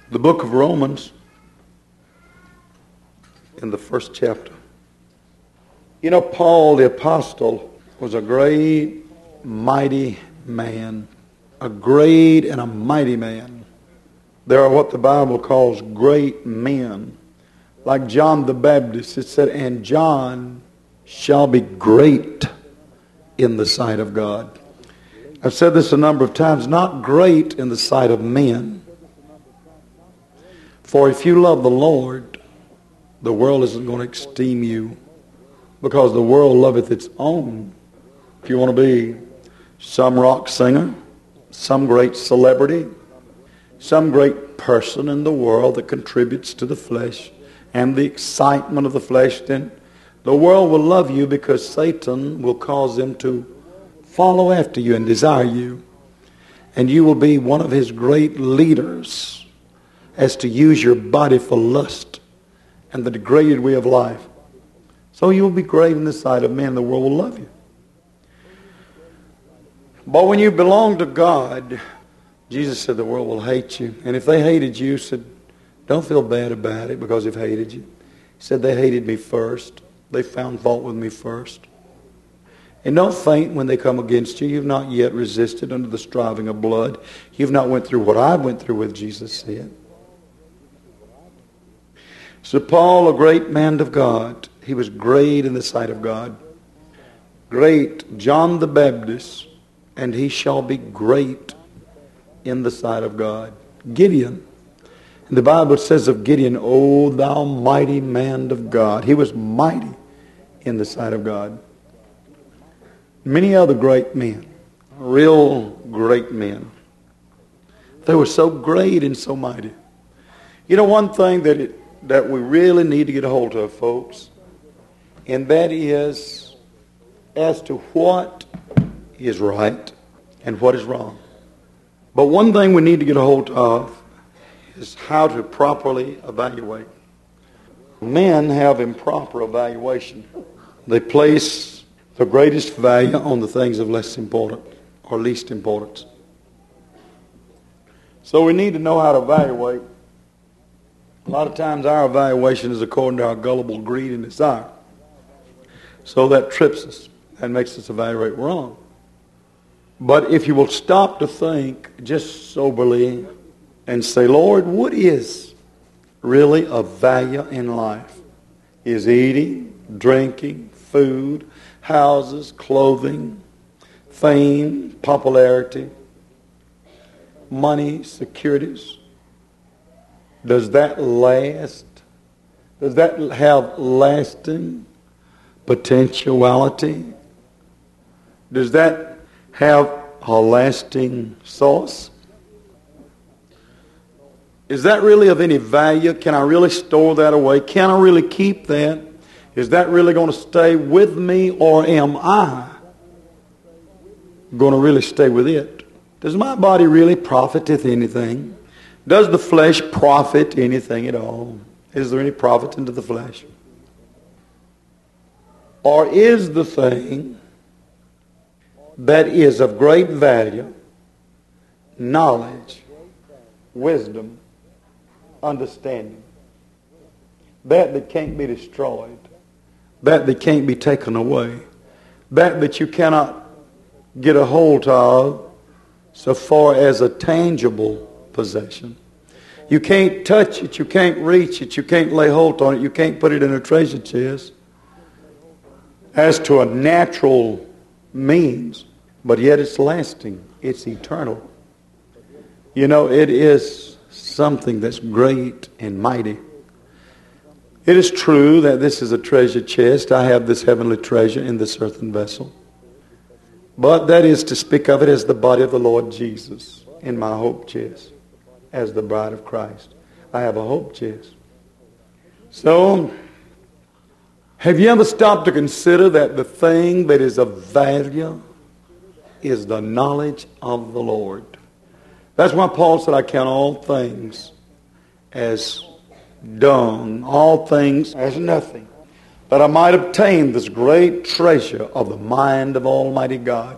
The book of Romans, in the first chapter. You know, Paul the apostle was a great, mighty man. A great and a mighty man. There are what the Bible calls great men. Like John the Baptist, it said, and John shall be great in the sight of God. I've said this a number of times, not great in the sight of men. For if you love the Lord, the world isn't going to esteem you, because the world loveth its own. If you want to be some rock singer, some great celebrity, some great person in the world that contributes to the flesh and the excitement of the flesh, then the world will love you, because Satan will cause them to follow after you and desire you. And you will be one of his great leaders as to use your body for lust and the degraded way of life. So you will be great in the sight of men. The world will love you. But when you belong to God, Jesus said the world will hate you. And if they hated you, said, don't feel bad about it because they've hated you. He said they hated me first. They found fault with me first. And don't faint when they come against you. You've not yet resisted under the striving of blood. You've not went through what I went through with, Jesus said. So Paul, a great man of God, he was great in the sight of God. Great John the Baptist, and he shall be great in the sight of God. Gideon. And the Bible says of Gideon, O thou mighty man of God. He was mighty in the sight of God. Many other great men, real great men. They were so great and so mighty. You know, one thing that we really need to get a hold of, folks, and that is as to what is right and what is wrong. But one thing we need to get a hold of is how to properly evaluate. Men have improper evaluation. They place the greatest value on the things of less important or least importance. So we need to know how to evaluate. A lot of times our evaluation is according to our gullible greed and desire. So that trips us and makes us evaluate wrong. But if you will stop to think just soberly and say, Lord, what is really of value in life? Is eating, drinking, food, houses, clothing, fame, popularity, money, securities. Does that last? Does that have lasting potentiality? Does that have a lasting source? Is that really of any value? Can I really store that away? Can I really keep that? Is that really going to stay with me, or am I going to really stay with it? Does my body really profiteth anything? Does the flesh profit anything at all? Is there any profit into the flesh? Or is the thing that is of great value knowledge, wisdom, understanding, that can't be destroyed, that can't be taken away, that you cannot get a hold of so far as a tangible possession? You can't touch it, you can't reach it, you can't lay hold on it, you can't put it in a treasure chest as to a natural means, but yet it's lasting, it's eternal. You know, it is something that's great and mighty. It is true that this is a treasure chest. I have this heavenly treasure in this earthen vessel. But that is to speak of it as the body of the Lord Jesus in my hope chest, as the bride of Christ. I have a hope chest. So, have you ever stopped to consider that the thing that is of value is the knowledge of the Lord? That's why Paul said, I count all things as dung, all things as nothing, that I might obtain this great treasure of the mind of Almighty God.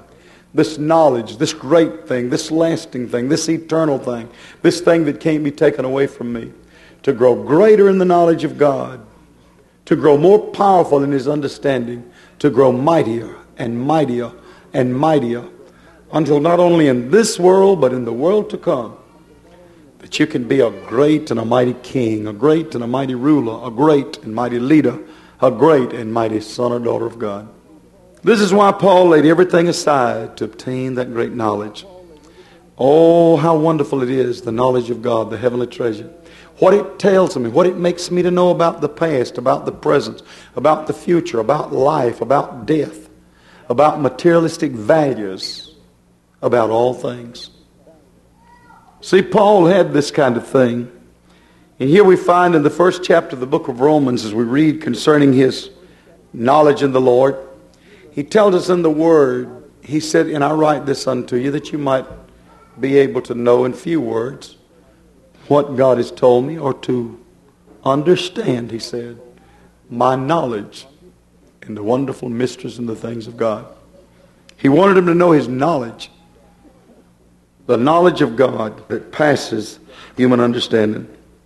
this knowledge, this great thing, this lasting thing, this eternal thing, this thing that can't be taken away from me, to grow greater in the knowledge of God, to grow more powerful in His understanding, to grow mightier and mightier and mightier, until not only in this world, but in the world to come, that you can be a great and a mighty king, a great and a mighty ruler, a great and mighty leader, a great and mighty son or daughter of God. This is why Paul laid everything aside to obtain that great knowledge. Oh, how wonderful it is, the knowledge of God, the heavenly treasure. What it tells me, what it makes me to know about the past, about the present, about the future, about life, about death, about materialistic values, about all things. See, Paul had this kind of thing. And here we find in the first chapter of the book of Romans, as we read concerning his knowledge in the Lord, he tells us in the Word, he said, and I write this unto you that you might be able to know in few words what God has told me, or to understand, he said, my knowledge in the wonderful mysteries and the things of God. He wanted him to know his knowledge, the knowledge of God that passes human understanding.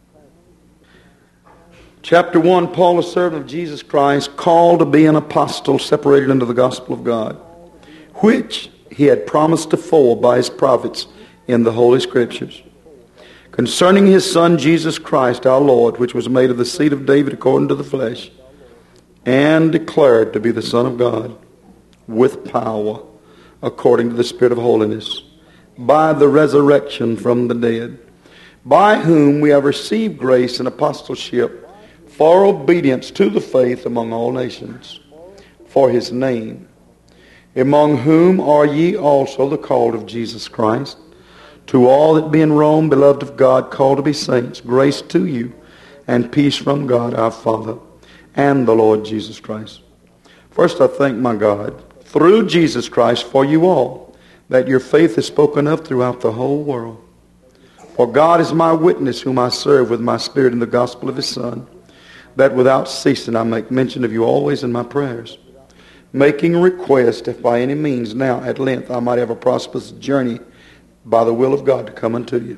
Chapter 1, Paul, a servant of Jesus Christ, called to be an apostle, separated unto the gospel of God, which he had promised afore by his prophets in the Holy Scriptures, concerning his Son Jesus Christ our Lord, which was made of the seed of David according to the flesh, and declared to be the Son of God, with power, according to the Spirit of holiness, by the resurrection from the dead, by whom we have received grace and apostleship, for obedience to the faith among all nations, for his name, among whom are ye also the called of Jesus Christ, to all that be in Rome, beloved of God, called to be saints, grace to you, and peace from God our Father, and the Lord Jesus Christ. First I thank my God, through Jesus Christ, for you all, that your faith is spoken of throughout the whole world. For God is my witness, whom I serve with my spirit in the gospel of his Son, that without ceasing I make mention of you always in my prayers, making request, if by any means now at length I might have a prosperous journey by the will of God to come unto you.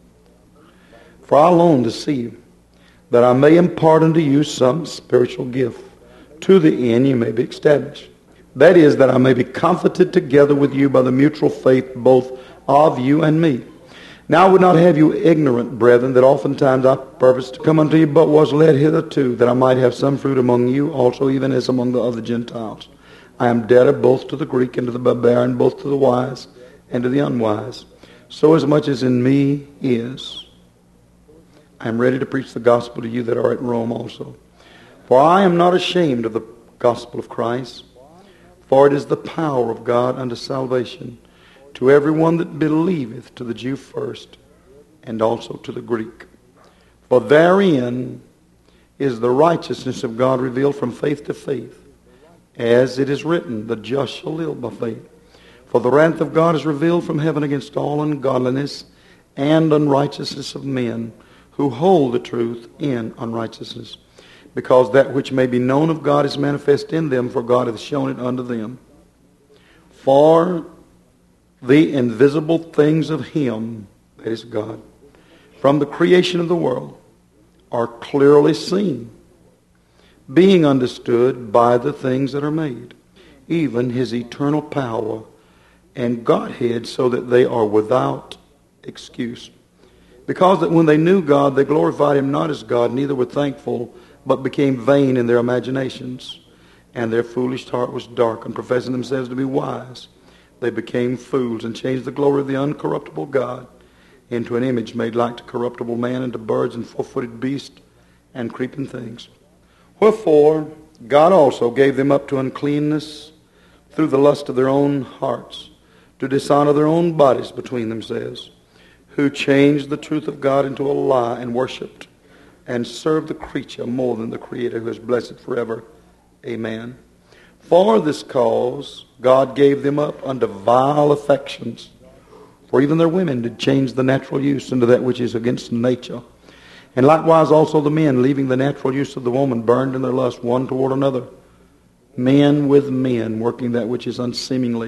For I long to see you, that I may impart unto you some spiritual gift, to the end you may be established. That is, that I may be comforted together with you by the mutual faith both of you and me. Now I would not have you ignorant, brethren, that oftentimes I purposed to come unto you, but was led hitherto, that I might have some fruit among you also, even as among the other Gentiles. I am debtor both to the Greek and to the barbarian, both to the wise and to the unwise. So as much as in me is, I am ready to preach the gospel to you that are at Rome also. For I am not ashamed of the gospel of Christ, for it is the power of God unto salvation, to everyone that believeth, to the Jew first, and also to the Greek. For therein is the righteousness of God revealed from faith to faith, as it is written, the just shall live by faith. For the wrath of God is revealed from heaven against all ungodliness and unrighteousness of men, who hold the truth in unrighteousness, because that which may be known of God is manifest in them, for God hath shown it unto them. For the invisible things of him, that is God, from the creation of the world, are clearly seen, being understood by the things that are made, even his eternal power and Godhead, so that they are without excuse. Because that when they knew God, they glorified him not as God, neither were thankful, but became vain in their imaginations, and their foolish heart was darkened, professing themselves to be wise. They became fools, and changed the glory of the uncorruptible God into an image made like to corruptible man, and to birds and four-footed beasts and creeping things. Wherefore God also gave them up to uncleanness through the lust of their own hearts, to dishonor their own bodies between themselves, who changed the truth of God into a lie, and worshipped and served the creature more than the Creator, who is blessed forever. Amen. For this cause God gave them up unto vile affections. For even their women did change the natural use into that which is against nature. And likewise also the men, leaving the natural use of the woman, burned in their lust one toward another. Men with men, working that which is unseemingly,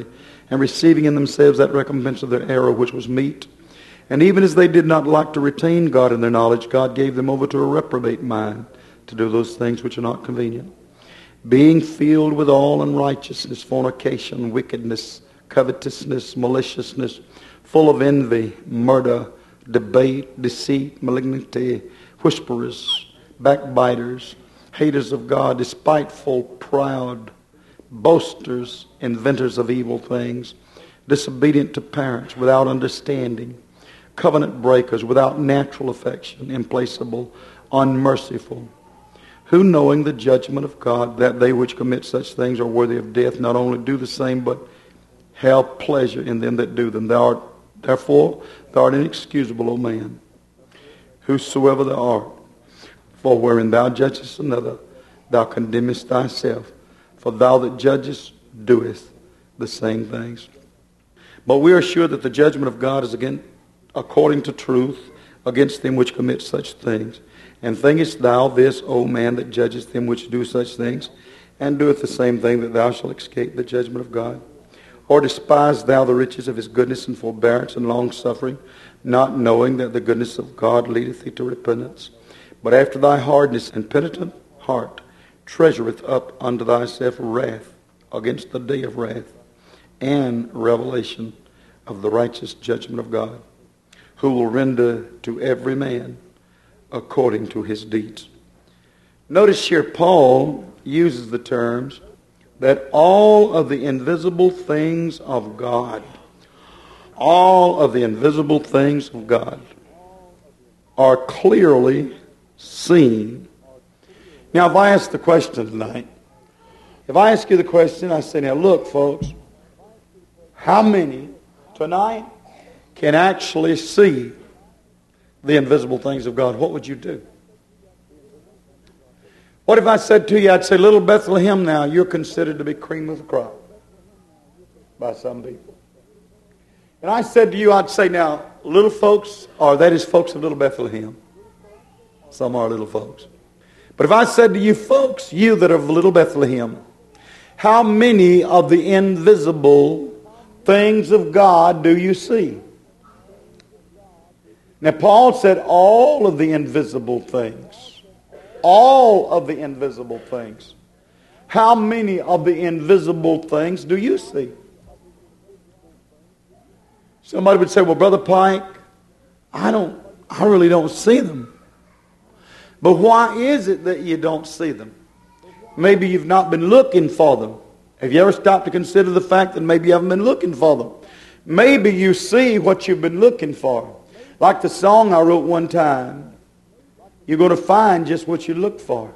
and receiving in themselves that recompense of their error which was meet. And even as they did not like to retain God in their knowledge, God gave them over to a reprobate mind to do those things which are not convenient. Being filled with all unrighteousness, fornication, wickedness, covetousness, maliciousness, full of envy, murder, debate, deceit, malignity, whisperers, backbiters, haters of God, despiteful, proud, boasters, inventors of evil things, disobedient to parents, without understanding, covenant breakers, without natural affection, implacable, unmerciful, who knowing the judgment of God, that they which commit such things are worthy of death, not only do the same, but have pleasure in them that do them. Therefore, thou art inexcusable, O man, whosoever thou art. For wherein thou judgest another, thou condemnest thyself. For thou that judgest doest the same things. But we are sure that the judgment of God is again according to truth against them which commit such things. And thinkest thou this, O man, that judgest them which do such things, and doeth the same thing, that thou shalt escape the judgment of God? Or despise thou the riches of his goodness and forbearance and longsuffering, not knowing that the goodness of God leadeth thee to repentance? But after thy hardness and penitent heart treasureth up unto thyself wrath against the day of wrath and revelation of the righteous judgment of God, who will render to every man according to his deeds. Notice here Paul uses the terms that all of the invisible things of God, all of the invisible things of God are clearly seen. Now, if I ask the question tonight, if I ask you the question, I say, now look, folks, how many tonight can actually see the invisible things of God? What would you do? What if I said to you, I'd say, little Bethlehem, now you're considered to be cream of the crop by some people. And I said to you, I'd say, now, little folks, or that is folks of little Bethlehem. Some are little folks. But if I said to you folks, you that are of little Bethlehem, how many of the invisible things of God do you see? Now, Paul said all of the invisible things. All of the invisible things. How many of the invisible things do you see? Somebody would say, well, Brother Pike, I really don't see them. But why is it that you don't see them? Maybe you've not been looking for them. Have you ever stopped to consider the fact that maybe you haven't been looking for them? Maybe you see what you've been looking for. Like the song I wrote one time, you're going to find just what you look for.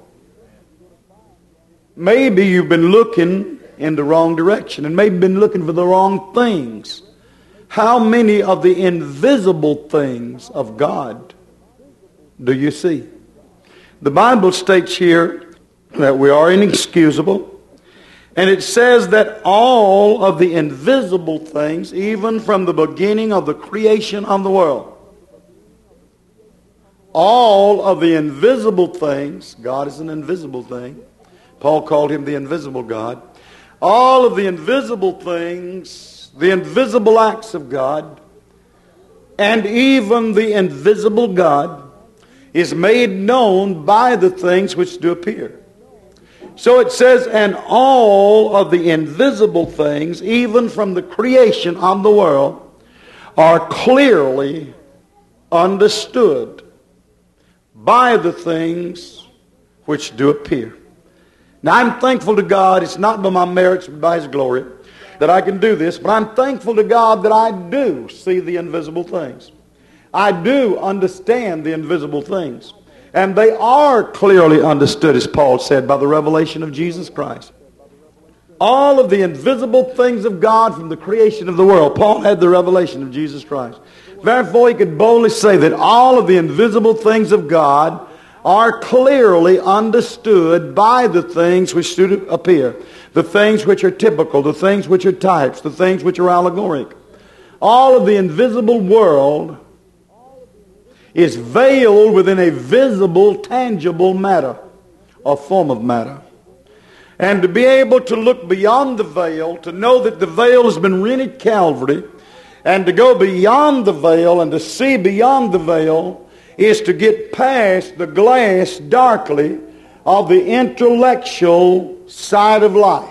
Maybe you've been looking in the wrong direction and maybe been looking for the wrong things. How many of the invisible things of God do you see? The Bible states here that we are inexcusable. And it says that all of the invisible things, even from the beginning of the creation of the world, all of the invisible things, God is an invisible thing. Paul called him the invisible God. All of the invisible things, the invisible acts of God, and even the invisible God is made known by the things which do appear. So it says, and all of the invisible things, even from the creation of the world, are clearly understood by the things which do appear. Now I'm thankful to God, it's not by my merits but by His glory that I can do this, but I'm thankful to God that I do see the invisible things. I do understand the invisible things. And they are clearly understood, as Paul said, by the revelation of Jesus Christ. All of the invisible things of God from the creation of the world. Paul had the revelation of Jesus Christ. Therefore, he could boldly say that all of the invisible things of God are clearly understood by the things which do appear. The things which are typical, the things which are types, the things which are allegoric. All of the invisible world is veiled within a visible, tangible matter, or form of matter. and to be able to look beyond the veil, to know that the veil has been rent at Calvary, and to go beyond the veil and to see beyond the veil is to get past the glass darkly of the intellectual side of life.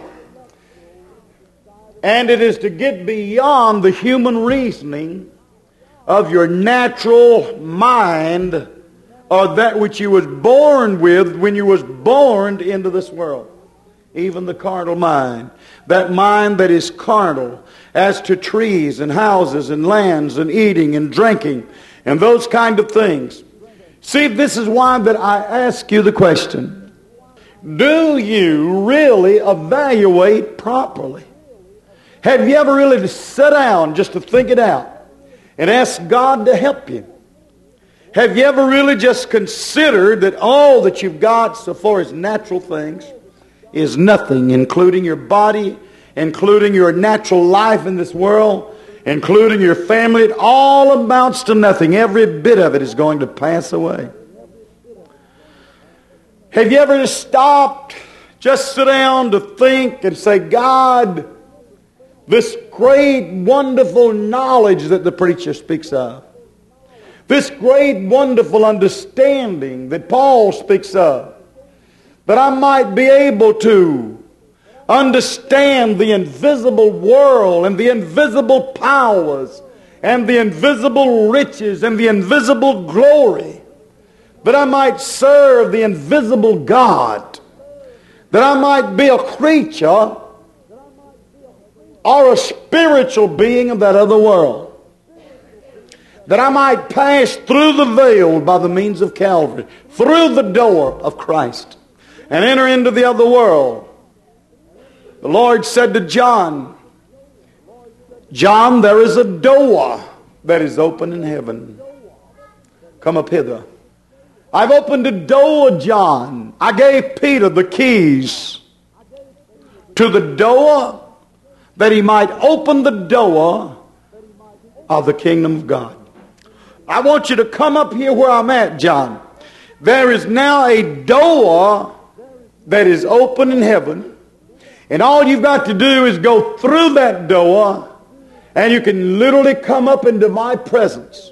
And it is to get beyond the human reasoning of your natural mind, or that which you was born with when you was born into this world. Even the carnal mind. That mind that is carnal as to trees and houses and lands and eating and drinking and those kind of things. See, this is why that I ask you the question. Do you really evaluate properly? Have you ever really sat down just to think it out and ask God to help you? Have you ever really just considered that all that you've got so far as natural things is nothing, including your body, including your natural life in this world, including your family? It all amounts to nothing. Every bit of it is going to pass away. Have you ever stopped, just sit down to think and say, God, this great, wonderful knowledge that the preacher speaks of, this great, wonderful understanding that Paul speaks of, that I might be able to understand the invisible world and the invisible powers and the invisible riches and the invisible glory, that I might serve the invisible God, that I might be a creature or a spiritual being of that other world, that I might pass through the veil by the means of Calvary, through the door of Christ, and enter into the other world. The Lord said to John, John, there is a door that is open in heaven. Come up hither. I've opened a door, John. I gave Peter the keys to the door that he might open the door of the kingdom of God. I want you to come up here where I'm at, John. There is now a door that is open in heaven, and all you've got to do is go through that door, and you can literally come up into my presence.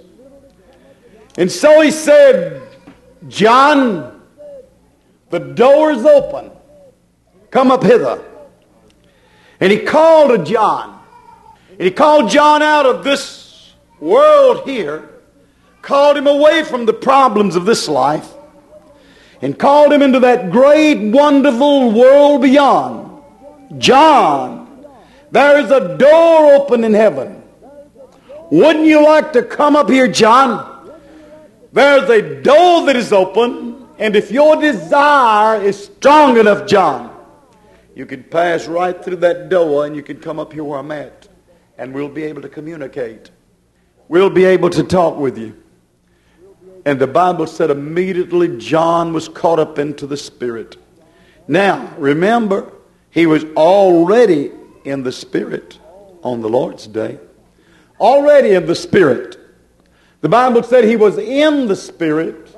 And so he said, John, the door is open. Come up hither. And he called to John. And he called John out of this world here, called him away from the problems of this life, and called him into that great, wonderful world beyond. John, there is a door open in heaven. Wouldn't you like to come up here, John? There's a door that is open, and if your desire is strong enough, John, you can pass right through that door and you can come up here where I'm at, and we'll be able to communicate. We'll be able to talk with you. And the Bible said immediately John was caught up into the Spirit. Now, remember, he was already in the Spirit on the Lord's day. Already in the Spirit. The Bible said he was in the Spirit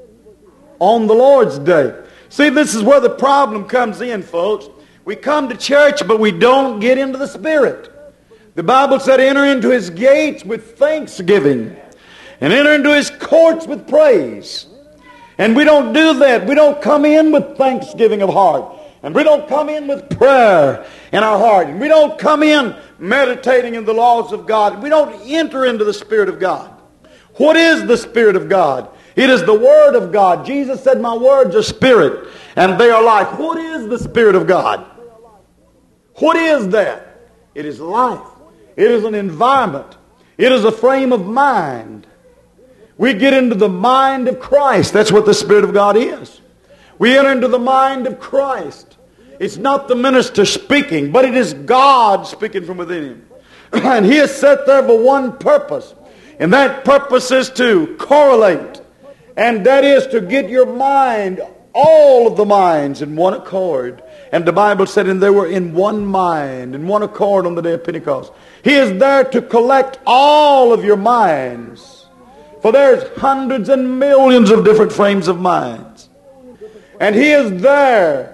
on the Lord's day. See, this is where the problem comes in, folks. We come to church, but we don't get into the Spirit. The Bible said, enter into his gates with thanksgiving and enter into his courts with praise. And we don't do that. We don't come in with thanksgiving of heart. And we don't come in with prayer in our heart. And we don't come in meditating in the laws of God. We don't enter into the Spirit of God. What is the Spirit of God? It is the Word of God. Jesus said, my words are spirit and they are life. What is the Spirit of God? What is that? It is life. It is an environment. It is a frame of mind. We get into the mind of Christ. That's what the Spirit of God is. We enter into the mind of Christ. It's not the minister speaking, but it is God speaking from within him. And he is set there for one purpose. And that purpose is to correlate. And that is to get your mind, all of the minds, in one accord. And the Bible said, and they were in one mind, in one accord on the day of Pentecost. He is there to collect all of your minds. For there's hundreds and millions of different frames of minds. And he is there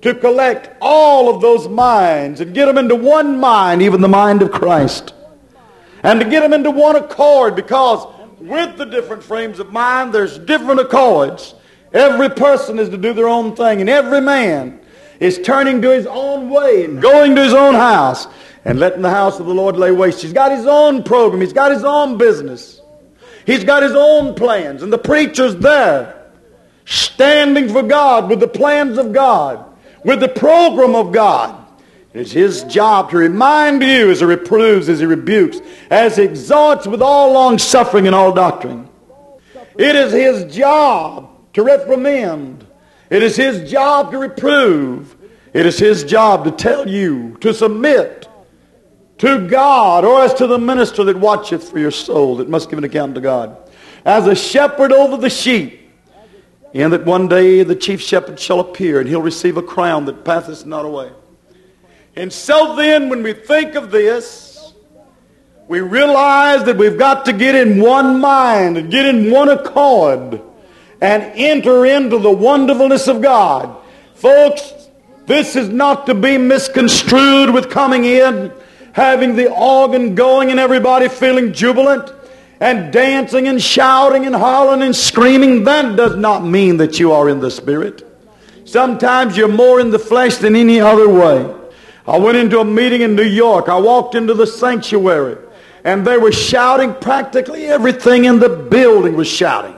to collect all of those minds and get them into one mind, even the mind of Christ. And to get them into one accord, because with the different frames of mind, there's different accords. Every person is to do their own thing, and every man is turning to his own way and going to his own house and letting the house of the Lord lay waste. He's got his own program. He's got his own business. He's got his own plans. And the preacher's there, standing for God with the plans of God, with the program of God. It's his job to remind you as he reproves, as he rebukes, as he exhorts with all long suffering and all doctrine. It is his job to reprimand. It is his job to reprove. It is his job to tell you to submit to God, or as to the minister that watcheth for your soul, that must give an account to God. As a shepherd over the sheep, and that one day the chief shepherd shall appear, and he'll receive a crown that passeth not away. And so then, when we think of this, we realize that we've got to get in one mind and get in one accord and enter into the wonderfulness of God. Folks, this is not to be misconstrued with coming in, having the organ going and everybody feeling jubilant and dancing and shouting and hollering and screaming. That does not mean that you are in the Spirit. Sometimes you're more in the flesh than any other way. I went into a meeting in New York. I walked into the sanctuary, and they were shouting. Practically everything in the building was shouting.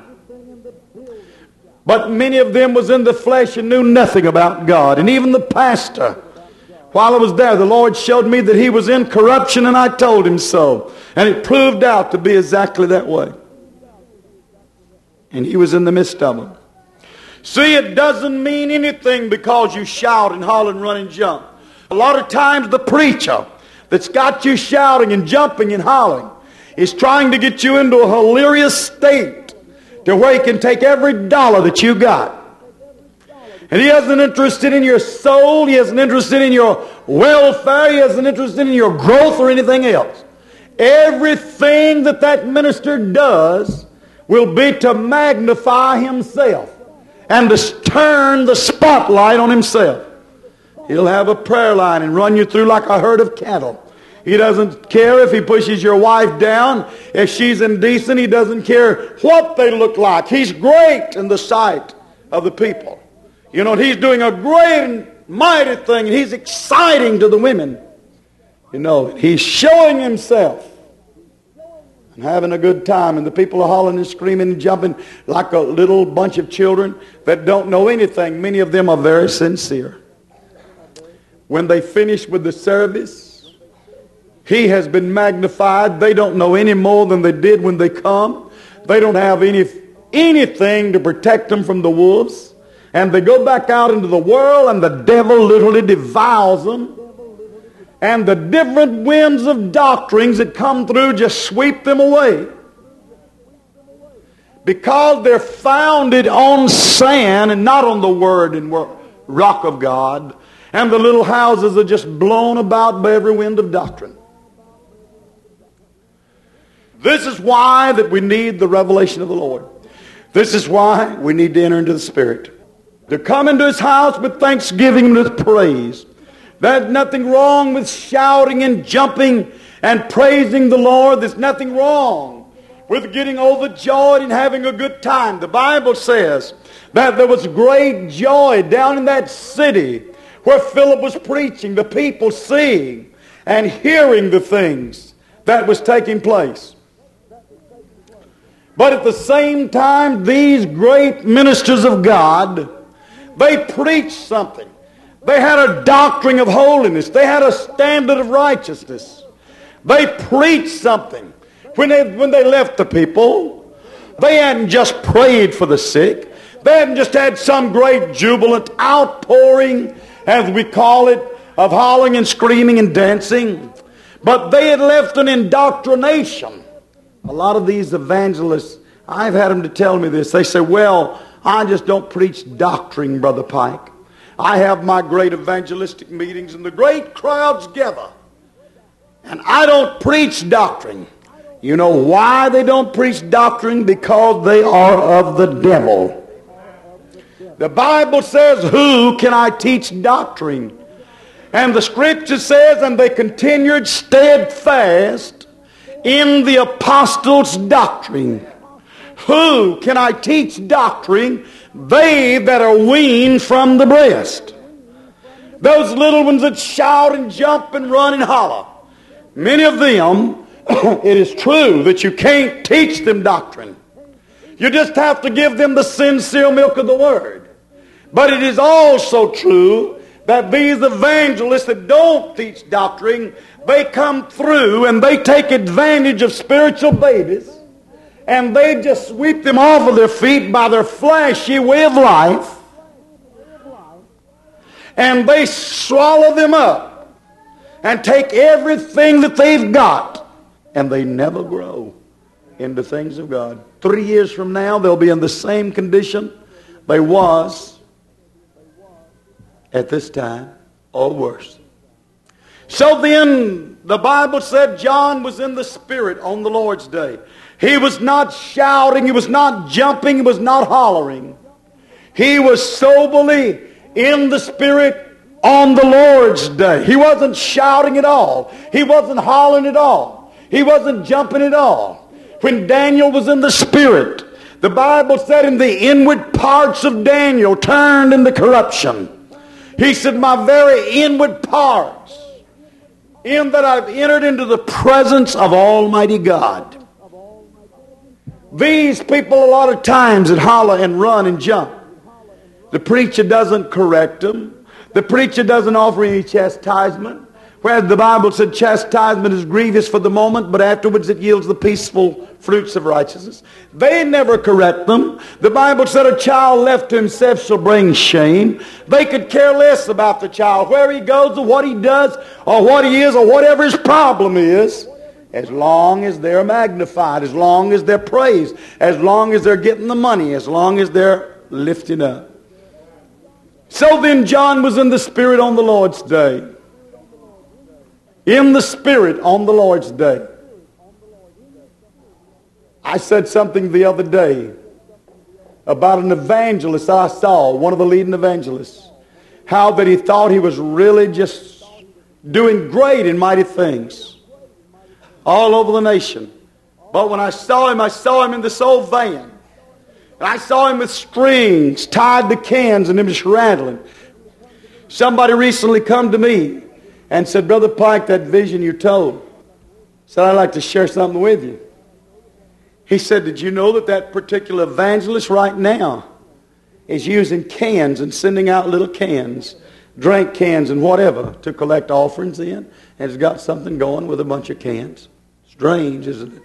But many of them was in the flesh and knew nothing about God. And even the pastor, while I was there, the Lord showed me that he was in corruption, and I told him so. And it proved out to be exactly that way. And he was in the midst of them. See, it doesn't mean anything because you shout and holler and run and jump. A lot of times the preacher that's got you shouting and jumping and hollering is trying to get you into a hilarious state to where he can take every dollar that you got. And he isn't interested in your soul. He isn't interested in your welfare. He isn't interested in your growth or anything else. Everything that that minister does will be to magnify himself and to turn the spotlight on himself. He'll have a prayer line and run you through like a herd of cattle. He doesn't care if he pushes your wife down, if she's indecent. He doesn't care what they look like. He's great in the sight of the people. You know, he's doing a great and mighty thing, and he's exciting to the women. You know, he's showing himself and having a good time, and the people are hollering and screaming and jumping like a little bunch of children that don't know anything. Many of them are very sincere. When they finish with the service, he has been magnified. They don't know any more than they did when they come. They don't have anything to protect them from the wolves. And they go back out into the world, and the devil literally devours them. And the different winds of doctrines that come through just sweep them away. Because they're founded on sand and not on the word and rock of God. And the little houses are just blown about by every wind of doctrine. This is why that we need the revelation of the Lord. This is why we need to enter into the Spirit. To come into His house with thanksgiving and with praise. There's nothing wrong with shouting and jumping and praising the Lord. There's nothing wrong with getting overjoyed and having a good time. The Bible says that there was great joy down in that city where Philip was preaching, the people seeing and hearing the things that was taking place. But at the same time, these great ministers of God, they preached something. They had a doctrine of holiness. They had a standard of righteousness. They preached something. When they left the people, they hadn't just prayed for the sick. They hadn't just had some great jubilant outpouring, as we call it, of hollering and screaming and dancing. But they had left an indoctrination. A lot of these evangelists, I've had them to tell me this. They say, well, I just don't preach doctrine, Brother Pike. I have my great evangelistic meetings and the great crowds gather. And I don't preach doctrine. You know why they don't preach doctrine? Because they are of the devil. The Bible says, who can I teach doctrine? And the Scripture says, and they continued steadfast in the apostles' doctrine. Who can I teach doctrine? They that are weaned from the breast. Those little ones that shout and jump and run and holler. Many of them, it is true that you can't teach them doctrine. You just have to give them the sincere milk of the Word. But it is also true that these evangelists that don't teach doctrine, they come through and they take advantage of spiritual babies, and they just sweep them off of their feet by their flashy way of life, and they swallow them up and take everything that they've got, and they never grow into things of God. 3 years from now, they'll be in the same condition they was at this time, or worse. So then, the Bible said John was in the Spirit on the Lord's day. He was not shouting, he was not jumping, he was not hollering. He was soberly in the Spirit on the Lord's day. He wasn't shouting at all. He wasn't hollering at all. He wasn't jumping at all. When Daniel was in the Spirit, the Bible said, in the inward parts of Daniel turned into corruption. He said, my very inward parts, in that I've entered into the presence of Almighty God. These people a lot of times that holler and run and jump, the preacher doesn't correct them. The preacher doesn't offer any chastisement. Whereas the Bible said chastisement is grievous for the moment, but afterwards it yields the peaceful fruits of righteousness. They never correct them. The Bible said a child left to himself shall bring shame. They could care less about the child, where he goes or what he does or what he is or whatever his problem is, as long as they're magnified, as long as they're praised, as long as they're getting the money, as long as they're lifted up. So then John was in the Spirit on the Lord's day. In the Spirit on the Lord's day. I said something the other day about an evangelist I saw, one of the leading evangelists, how that he thought he was really just doing great and mighty things all over the nation. But when I saw him in this old van. And I saw him with strings tied to cans and him just rattling. Somebody recently come to me and said, Brother Pike, that vision you told, said, I'd like to share something with you. He said, did you know that that particular evangelist right now is using cans and sending out little cans, drink cans and whatever, to collect offerings in, and has got something going with a bunch of cans? Strange, isn't it?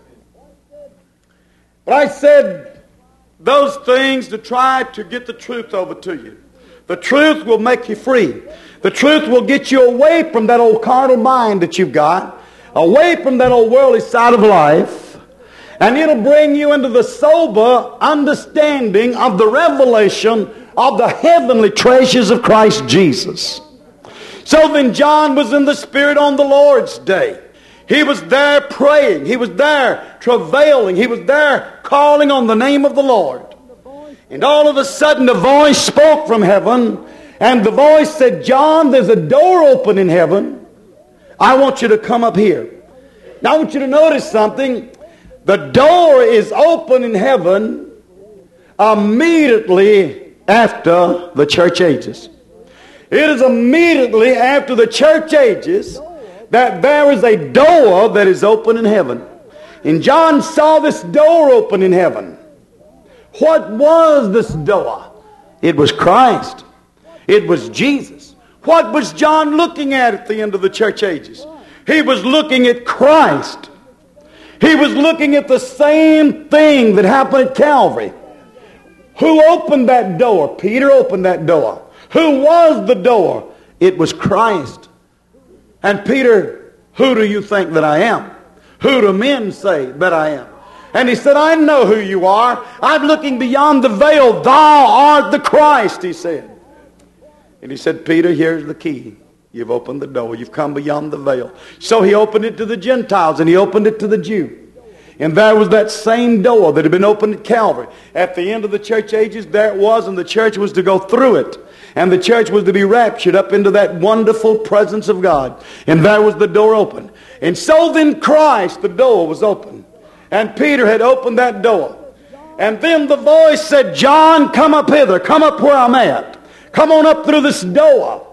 But I said those things to try to get the truth over to you. The truth will make you free. The truth will get you away from that old carnal mind that you've got, away from that old worldly side of life, and it'll bring you into the sober understanding of the revelation of the heavenly treasures of Christ Jesus. So then John was in the Spirit on the Lord's day. He was there praying. He was there travailing. He was there calling on the name of the Lord. And all of a sudden a voice spoke from heaven, and the voice said, John, there's a door open in heaven. I want you to come up here. Now I want you to notice something. The door is open in heaven immediately after the church ages. It is immediately after the church ages that there is a door that is open in heaven. And John saw this door open in heaven. What was this door? It was Christ. It was Jesus. What was John looking at the end of the church ages? He was looking at Christ. He was looking at the same thing that happened at Calvary. Who opened that door? Peter opened that door. Who was the door? It was Christ. And Peter, who do you think that I am? Who do men say that I am? And he said, I know who you are. I'm looking beyond the veil. Thou art the Christ, he said. And he said, Peter, here's the key. You've opened the door. You've come beyond the veil. So he opened it to the Gentiles and he opened it to the Jew. And there was that same door that had been opened at Calvary. At the end of the church ages, there it was, and the church was to go through it. And the church was to be raptured up into that wonderful presence of God. And there was the door open. And so then Christ, the door was open. And Peter had opened that door. And then the voice said, John, come up hither. Come up where I'm at. Come on up through this door.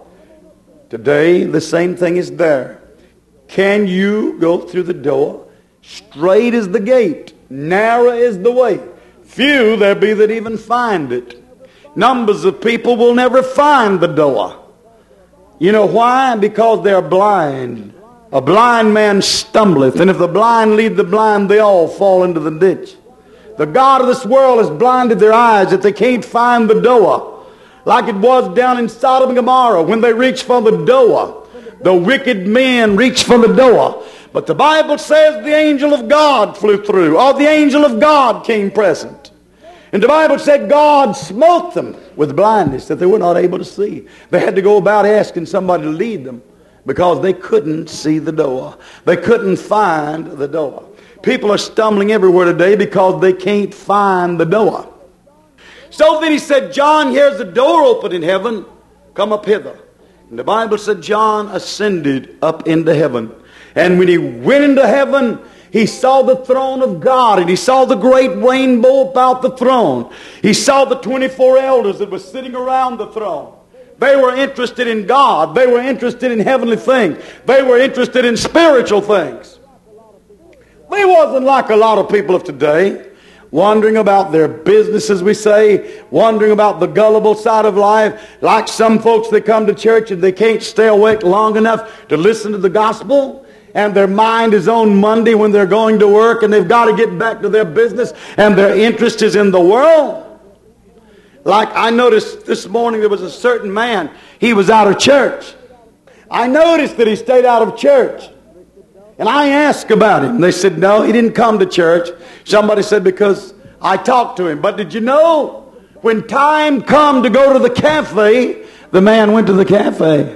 Today, the same thing is there. Can you go through the door? Straight is the gate. Narrow is the way. Few there be that even find it. Numbers of people will never find the door. You know why? Because they're blind. A blind man stumbleth, and if the blind lead the blind, they all fall into the ditch. The God of this world has blinded their eyes that they can't find the door. Like it was down in Sodom and Gomorrah when they reached for the door. The wicked men reached for the door. But the Bible says the angel of God flew through, or the angel of God came present. And the Bible said God smote them with blindness that they were not able to see. They had to go about asking somebody to lead them because they couldn't see the door. They couldn't find the door. People are stumbling everywhere today because they can't find the door. So then he said, John, here's a door open in heaven. Come up hither. And the Bible said John ascended up into heaven. And when he went into heaven, he saw the throne of God, and he saw the great rainbow about the throne. He saw the 24 elders that were sitting around the throne. They were interested in God. They were interested in heavenly things. They were interested in spiritual things. They wasn't like a lot of people of today, wondering about their business, as we say, wondering about the gullible side of life, like some folks that come to church and they can't stay awake long enough to listen to the gospel. And their mind is on Monday when they're going to work, and they've got to get back to their business, and their interest is in the world. Like I noticed this morning, there was a certain man, he was out of church. I noticed that he stayed out of church. And I asked about him. They said, no, he didn't come to church. Somebody said, because I talked to him. But did you know, when time come to go to the cafe, the man went to the cafe.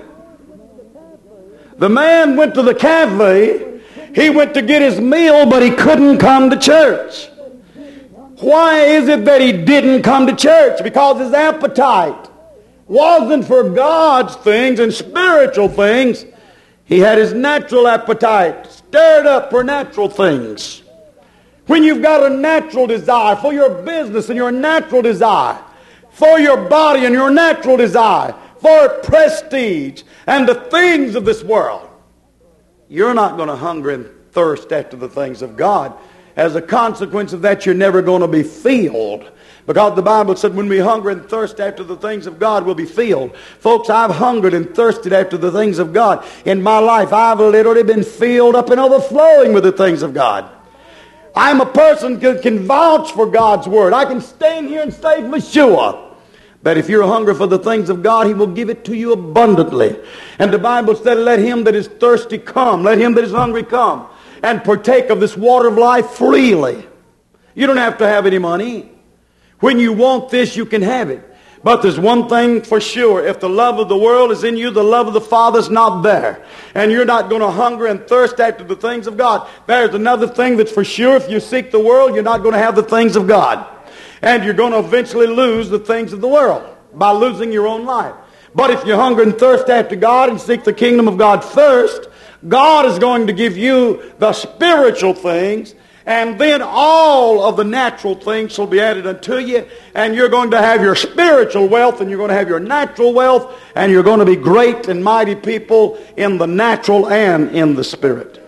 The man went to the cafe. He went to get his meal, but he couldn't come to church. Why is it that he didn't come to church? Because his appetite wasn't for God's things and spiritual things. He had his natural appetite stirred up for natural things. When you've got a natural desire for your business and your natural desire, for your body and your natural desire, for prestige and the things of this world, you're not going to hunger and thirst after the things of God. As a consequence of that, you're never going to be filled. Because the Bible said when we hunger and thirst after the things of God, we'll be filled. Folks, I've hungered and thirsted after the things of God. In my life, I've literally been filled up and overflowing with the things of God. I'm a person who can vouch for God's Word. I can stand here and say for sure that if you're hungry for the things of God, He will give it to you abundantly. And the Bible said, let him that is thirsty come. Let him that is hungry come and partake of this water of life freely. You don't have to have any money. When you want this, you can have it. But there's one thing for sure. If the love of the world is in you, the love of the Father's not there. And you're not going to hunger and thirst after the things of God. There's another thing that's for sure. If you seek the world, you're not going to have the things of God. And you're going to eventually lose the things of the world by losing your own life. But if you hunger and thirst after God and seek the kingdom of God first, God is going to give you the spiritual things, and then all of the natural things shall be added unto you, and you're going to have your spiritual wealth, and you're going to have your natural wealth, and you're going to be great and mighty people in the natural and in the spirit.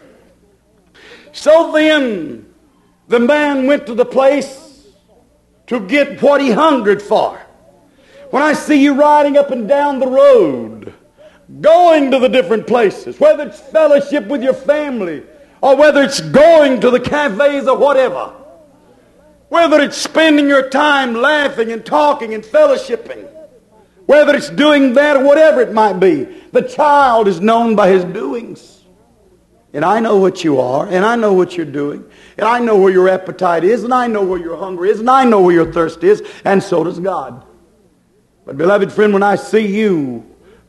So then, the man went to the place to get what he hungered for. When I see you riding up and down the road, going to the different places, whether it's fellowship with your family, or whether it's going to the cafes or whatever, whether it's spending your time laughing and talking and fellowshipping, whether it's doing that or whatever it might be, the child is known by his doings. And I know what you are, and I know what you're doing, and I know where your appetite is, and I know where your hunger is, and I know where your thirst is, and so does God. But beloved friend, when I see you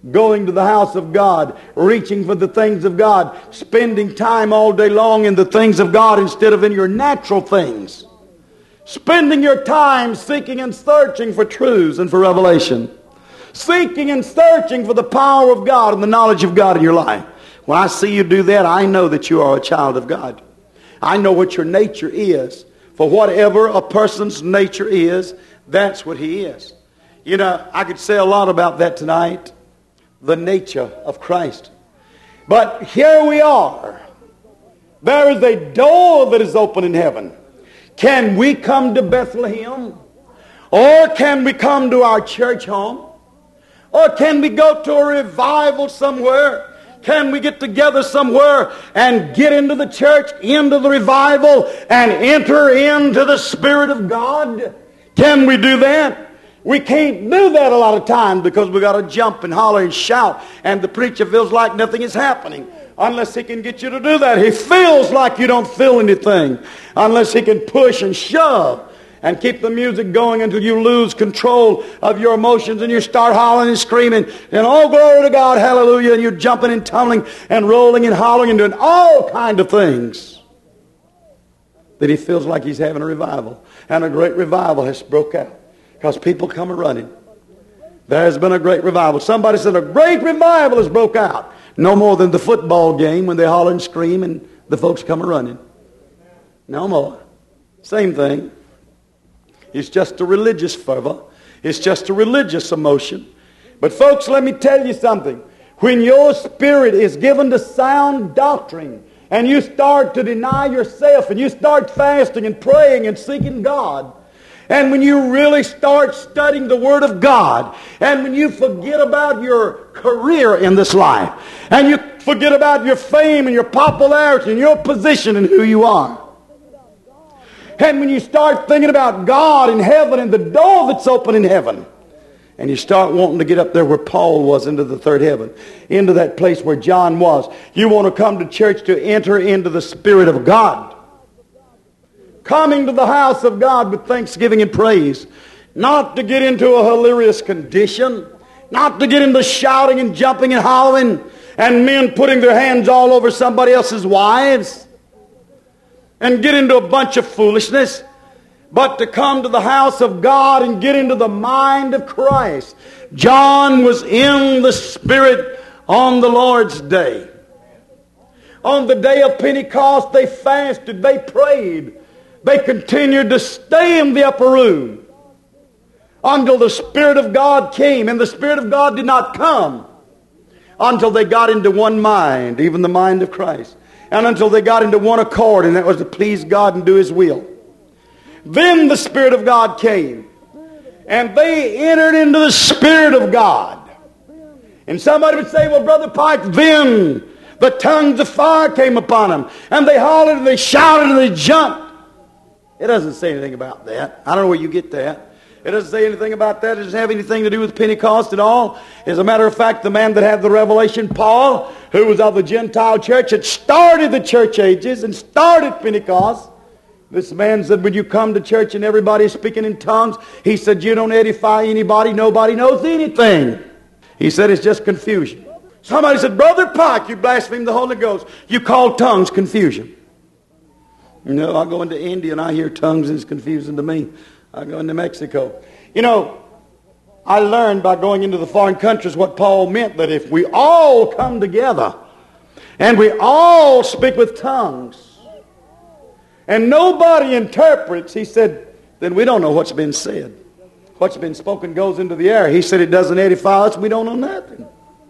going to the house of God, reaching for the things of God, spending time all day long in the things of God instead of in your natural things. Spending your time seeking and searching for truths and for revelation. Seeking and searching for the power of God and the knowledge of God in your life. When I see you do that, I know that you are a child of God. I know what your nature is. For whatever a person's nature is, that's what he is. You know, I could say a lot about that tonight. The nature of Christ. But here we are. There is a door that is open in heaven. Can we come to Bethlehem? Or can we come to our church home? Or can we go to a revival somewhere? Can we get together somewhere and get into the church, into the revival, and enter into the Spirit of God? Can we do that? We can't do that a lot of times because we got to jump and holler and shout, and the preacher feels like nothing is happening. Unless he can get you to do that. He feels like you don't feel anything. Unless he can push and shove and keep the music going until you lose control of your emotions and you start hollering and screaming and oh, glory to God, hallelujah, and you're jumping and tumbling and rolling and hollering and doing all kind of things. That he feels like he's having a revival. And a great revival has broke out because people come running. There's been a great revival. Somebody said a great revival has broke out. No more than the football game when they holler and scream and the folks come running. No more. Same thing. It's just a religious fervor. It's just a religious emotion. But folks, let me tell you something. When your spirit is given to sound doctrine and you start to deny yourself and you start fasting and praying and seeking God, and when you really start studying the Word of God, and when you forget about your career in this life, and you forget about your fame and your popularity and your position and who you are, and when you start thinking about God in heaven and the door that's open in heaven, and you start wanting to get up there where Paul was into the third heaven, into that place where John was, you want to come to church to enter into the Spirit of God. Coming to the house of God with thanksgiving and praise. Not to get into a hilarious condition. Not to get into shouting and jumping and hollering. And men putting their hands all over somebody else's wives. And get into a bunch of foolishness. But to come to the house of God and get into the mind of Christ. John was in the Spirit on the Lord's day. On the day of Pentecost, they fasted, they prayed. They continued to stay in the upper room until the Spirit of God came. And the Spirit of God did not come until they got into one mind, even the mind of Christ. And until they got into one accord, and that was to please God and do His will. Then the Spirit of God came. And they entered into the Spirit of God. And somebody would say, well, Brother Pike, then the tongues of fire came upon them. And they hollered and they shouted and they jumped. It doesn't say anything about that. I don't know where you get that. It doesn't say anything about that. It doesn't have anything to do with Pentecost at all. As a matter of fact, the man that had the revelation, Paul, who was of the Gentile church, had started the church ages and started Pentecost. This man said, when you come to church and everybody's speaking in tongues, he said, you don't edify anybody. Nobody knows anything. He said, it's just confusion. Somebody said, Brother Pike, you blaspheme the Holy Ghost. You call tongues confusion. You know, I go into India and I hear tongues and it's confusing to me. I go into Mexico. You know, I learned by going into the foreign countries what Paul meant, that if we all come together and we all speak with tongues and nobody interprets, he said, then we don't know what's been said. What's been spoken goes into the air. He said it doesn't edify us. We don't know nothing.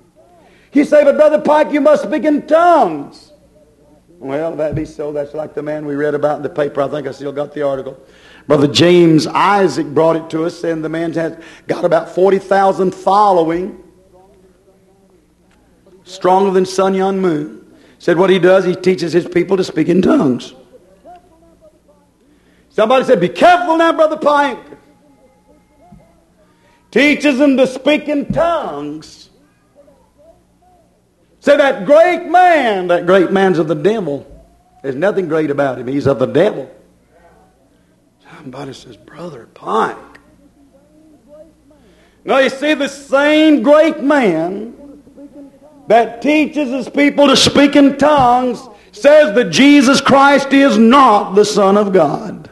He said, but Brother Pike, you must speak in tongues. Well, that be so. That's like the man we read about in the paper. I think I still got the article. Brother James Isaac brought it to us, and the man has got about 40,000 following. Stronger than Sun Yun Moon. Said what he does, he teaches his people to speak in tongues. Somebody said, be careful now, Brother Pike. Teaches them to speak in tongues. Said that great man's of the devil. There's nothing great about him. He's of the devil. Somebody says, Brother Pike. No, you see, the same great man that teaches his people to speak in tongues says that Jesus Christ is not the Son of God.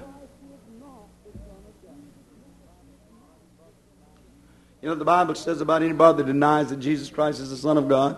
You know what the Bible says about anybody that denies that Jesus Christ is the Son of God?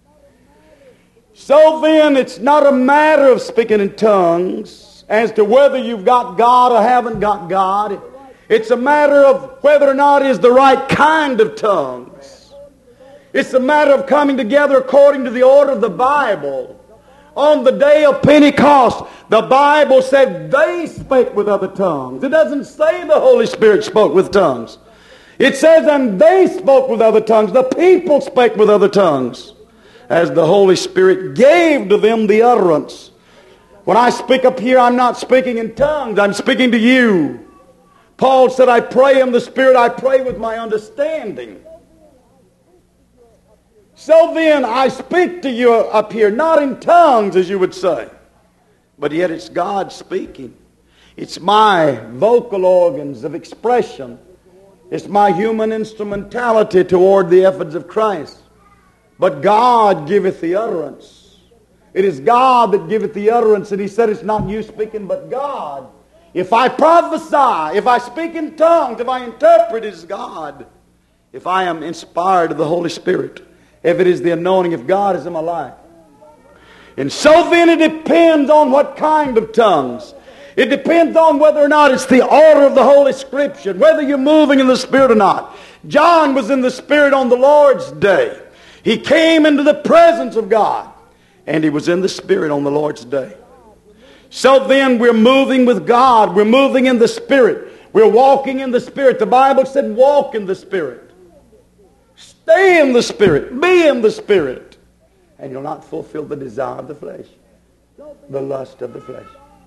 So then, it's not a matter of speaking in tongues as to whether you've got God or haven't got God. It's a matter of whether or not it is the right kind of tongues. It's a matter of coming together according to the order of the Bible. On the day of Pentecost, the Bible said they spake with other tongues. It doesn't say the Holy Spirit spoke with tongues. It says, and they spoke with other tongues. The people spake with other tongues, as the Holy Spirit gave to them the utterance. When I speak up here, I'm not speaking in tongues. I'm speaking to you. Paul said, I pray in the Spirit. I pray with my understanding. So then, I speak to you up here, not in tongues, as you would say, but yet it's God speaking. It's my vocal organs of expression. It's my human instrumentality toward the efforts of Christ. But God giveth the utterance. It is God that giveth the utterance, and He said it's not you speaking, but God. If I prophesy, if I speak in tongues, if I interpret, it is God. If I am inspired of the Holy Spirit, if it is the anointing of God is in my life. And so then it depends on what kind of tongues. It depends on whether or not it's the order of the Holy Scripture, whether you're moving in the Spirit or not. John was in the Spirit on the Lord's day. He came into the presence of God, and he was in the Spirit on the Lord's day. So then we're moving with God. We're moving in the Spirit. We're walking in the Spirit. The Bible said walk in the Spirit. Stay in the Spirit. Be in the Spirit. And you'll not fulfill the desire of the flesh, the lust of the flesh.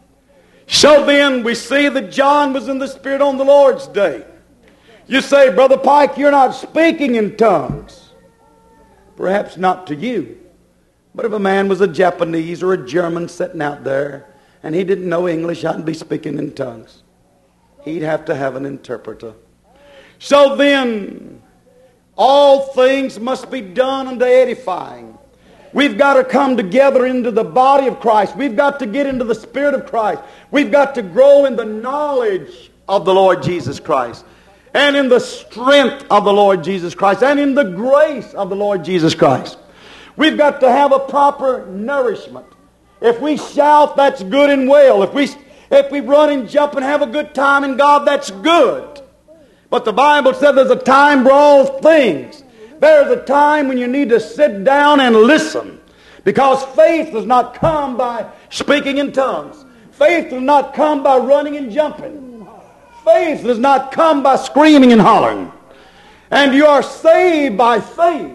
So then we see that John was in the Spirit on the Lord's day. You say, Brother Pike, you're not speaking in tongues. Perhaps not to you. But if a man was a Japanese or a German sitting out there and he didn't know English, I'd be speaking in tongues. He'd have to have an interpreter. So then, all things must be done unto edifying. We've got to come together into the body of Christ. We've got to get into the Spirit of Christ. We've got to grow in the knowledge of the Lord Jesus Christ, and in the strength of the Lord Jesus Christ, and in the grace of the Lord Jesus Christ. We've got to have a proper nourishment. If we shout, that's good and well. If we run and jump and have a good time in God, that's good. But the Bible said there's a time for all things. There's a time when you need to sit down and listen. Because faith does not come by speaking in tongues. Faith does not come by running and jumping. Faith does not come by screaming and hollering. And you are saved by faith.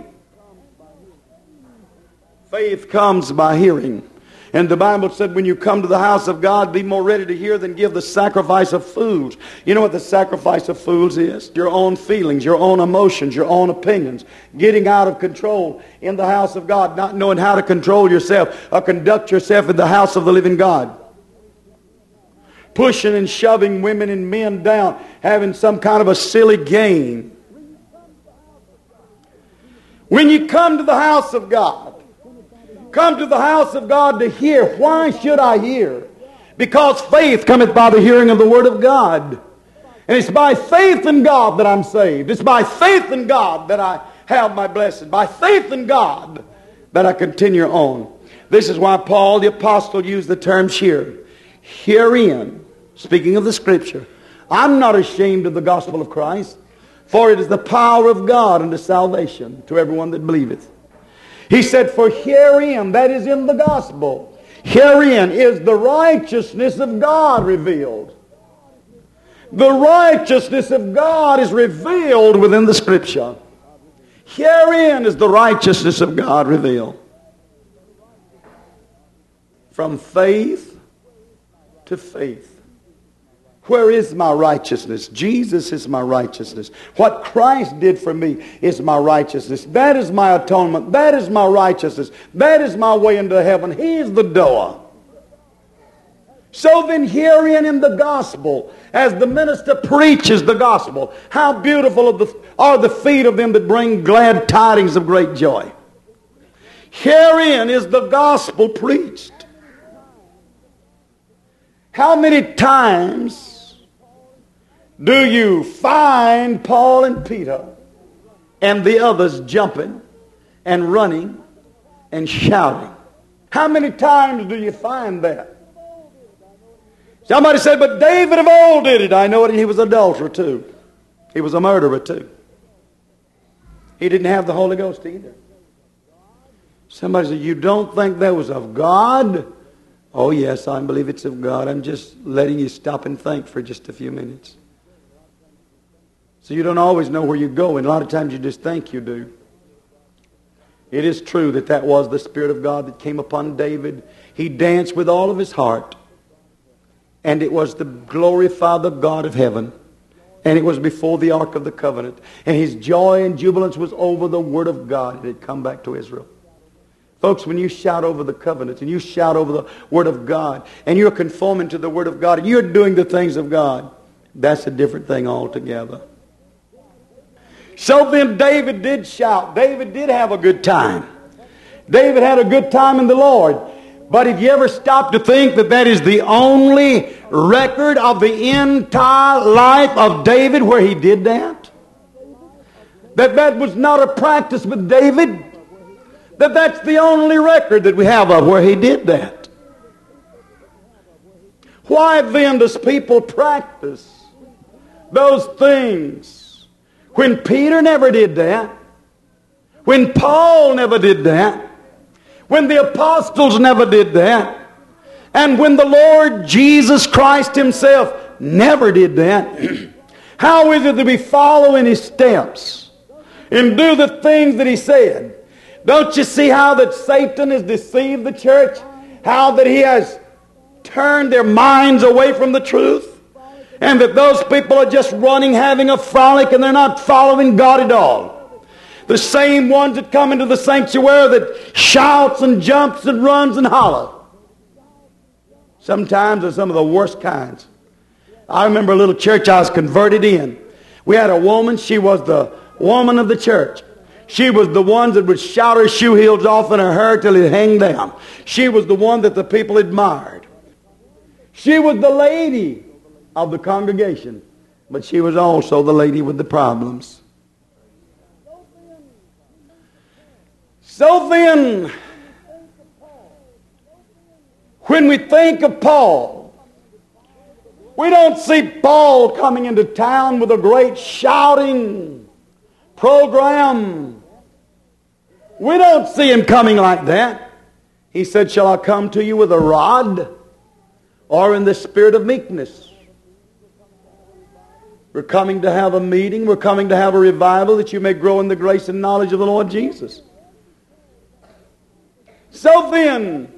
Faith comes by hearing. And the Bible said when you come to the house of God, be more ready to hear than give the sacrifice of fools. You know what the sacrifice of fools is? Your own feelings, your own emotions, your own opinions. Getting out of control in the house of God. Not knowing how to control yourself or conduct yourself in the house of the living God. Pushing and shoving women and men down. Having some kind of a silly game. When you come to the house of God, come to the house of God to hear. Why should I hear? Because faith cometh by the hearing of the Word of God. And it's by faith in God that I'm saved. It's by faith in God that I have my blessing. By faith in God that I continue on. This is why Paul the Apostle used the terms here. Herein, speaking of the Scripture, I'm not ashamed of the gospel of Christ, for it is the power of God unto salvation to everyone that believeth. He said, for herein, that is in the gospel, herein is the righteousness of God revealed. The righteousness of God is revealed within the Scripture. Herein is the righteousness of God revealed. From faith to faith. Where is my righteousness? Jesus is my righteousness. What Christ did for me is my righteousness. That is my atonement. That is my righteousness. That is my way into heaven. He is the door. So then herein in the gospel, as the minister preaches the gospel, how beautiful are the feet of them that bring glad tidings of great joy. Herein is the gospel preached. How many times do you find Paul and Peter and the others jumping and running and shouting? How many times do you find that? Somebody said, but David of old did it. I know it. He was an adulterer too. He was a murderer too. He didn't have the Holy Ghost either. Somebody said, you don't think that was of God? Oh yes, I believe it's of God. I'm just letting you stop and think for just a few minutes. So you don't always know where you go, and a lot of times you just think you do. It is true that that was the Spirit of God that came upon David. He danced with all of his heart. And it was to glorify the God of heaven. And it was before the Ark of the Covenant. And his joy and jubilance was over the Word of God. It had come back to Israel. Folks, when you shout over the covenant and you shout over the Word of God and you're conforming to the Word of God and you're doing the things of God, that's a different thing altogether. So then David did shout. David did have a good time. David had a good time in the Lord. But have you ever stopped to think that that is the only record of the entire life of David where he did that? That was not a practice with David? That's the only record that we have of where he did that? Why then does people practice those things when Peter never did that? When Paul never did that? When the apostles never did that? And when the Lord Jesus Christ Himself never did that? How is it that we follow in His steps and do the things that He said? Don't you see how that Satan has deceived the church? How that he has turned their minds away from the truth? And that those people are just running, having a frolic, and they're not following God at all. The same ones that come into the sanctuary that shouts and jumps and runs and hollers. Sometimes they're some of the worst kinds. I remember a little church I was converted in. We had a woman, she was the woman of the church. She was the one that would shout her shoe heels off in her hair till it hung down. She was the one that the people admired. She was the lady of the congregation, but she was also the lady with the problems. So then, when we think of Paul, we don't see Paul coming into town with a great shouting program. We don't see him coming like that. He said, shall I come to you with a rod or in the spirit of meekness? We're coming to have a meeting. We're coming to have a revival that you may grow in the grace and knowledge of the Lord Jesus. So then,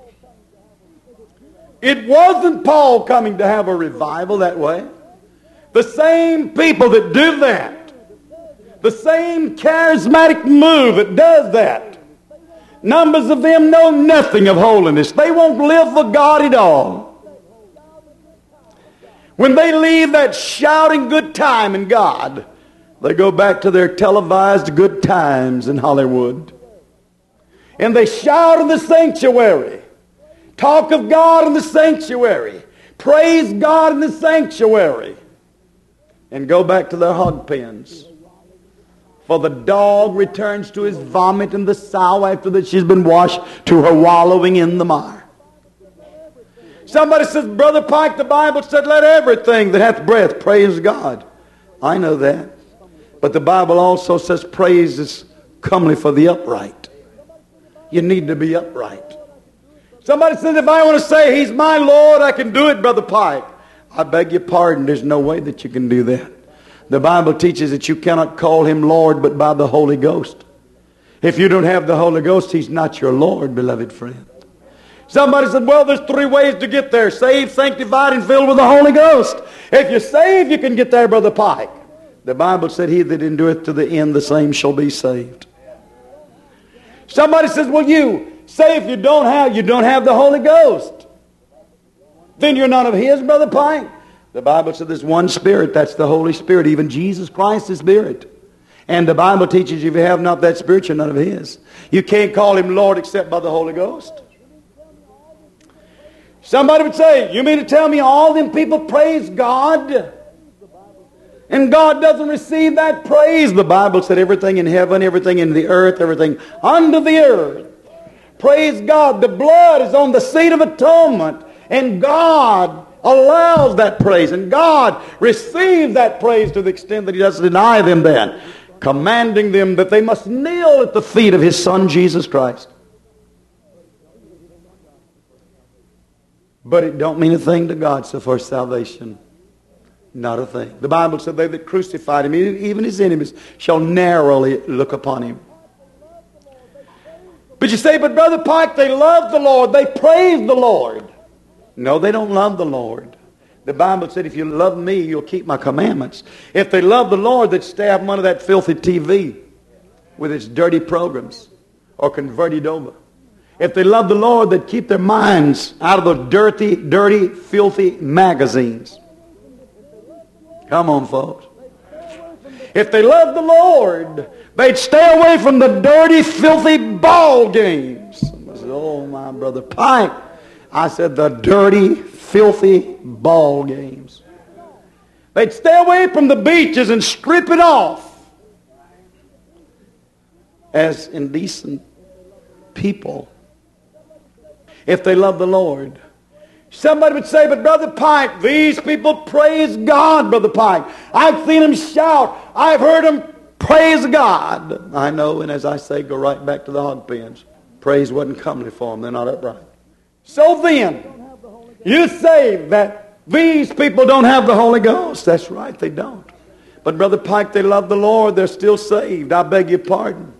it wasn't Paul coming to have a revival that way. The same people that do that, the same charismatic move that does that, numbers of them know nothing of holiness. They won't live for God at all. When they leave that shouting good time in God, they go back to their televised good times in Hollywood. And they shout in the sanctuary, talk of God in the sanctuary, praise God in the sanctuary, and go back to their hog pens. For the dog returns to his vomit, and the sow, after that she's been washed, to her wallowing in the mire. Somebody says, Brother Pike, the Bible said, let everything that hath breath praise God. I know that. But the Bible also says praise is comely for the upright. You need to be upright. Somebody says, if I want to say He's my Lord, I can do it, Brother Pike. I beg your pardon, there's no way that you can do that. The Bible teaches that you cannot call Him Lord but by the Holy Ghost. If you don't have the Holy Ghost, He's not your Lord, beloved friend. Somebody said, well, there's 3 ways to get there. Saved, sanctified, and filled with the Holy Ghost. If you're saved, you can get there, Brother Pike. The Bible said, he that endureth to the end, the same shall be saved. Somebody says, well, you say if you don't have the Holy Ghost, then you're not of His, Brother Pike. The Bible said there's one Spirit, that's the Holy Spirit. Even Jesus Christ is Spirit. And the Bible teaches you if you have not that Spirit, you're none of His. You can't call Him Lord except by the Holy Ghost. Somebody would say, you mean to tell me all them people praise God and God doesn't receive that praise? The Bible said everything in heaven, everything in the earth, everything under the earth. Praise God. The blood is on the seat of atonement, and God allows that praise, and God receives that praise to the extent that He doesn't deny them then, commanding them that they must kneel at the feet of His Son Jesus Christ. But it don't mean a thing to God so far as salvation. Not a thing. The Bible said they that crucified Him, even His enemies, shall narrowly look upon Him. But you say, but Brother Pike, they love the Lord. They praise the Lord. No, they don't love the Lord. The Bible said, if you love me, you'll keep my commandments. If they love the Lord, they'd stay out of that filthy TV with its dirty programs or convert it over. If they love the Lord, they'd keep their minds out of those dirty, filthy magazines. Come on, folks. If they love the Lord, they'd stay away from the dirty, filthy ball games. Oh, my Brother Pike. I said the dirty, filthy ball games. They'd stay away from the beaches and strip it off as indecent people. If they love the Lord. Somebody would say, but Brother Pike, these people praise God, Brother Pike. I've seen them shout. I've heard them praise God. I know, and as I say, go right back to the hog pens. Praise wasn't comely for them. They're not upright. So then, you say that these people don't have the Holy Ghost. That's right, they don't. But Brother Pike, they love the Lord. They're still saved. I beg your pardon.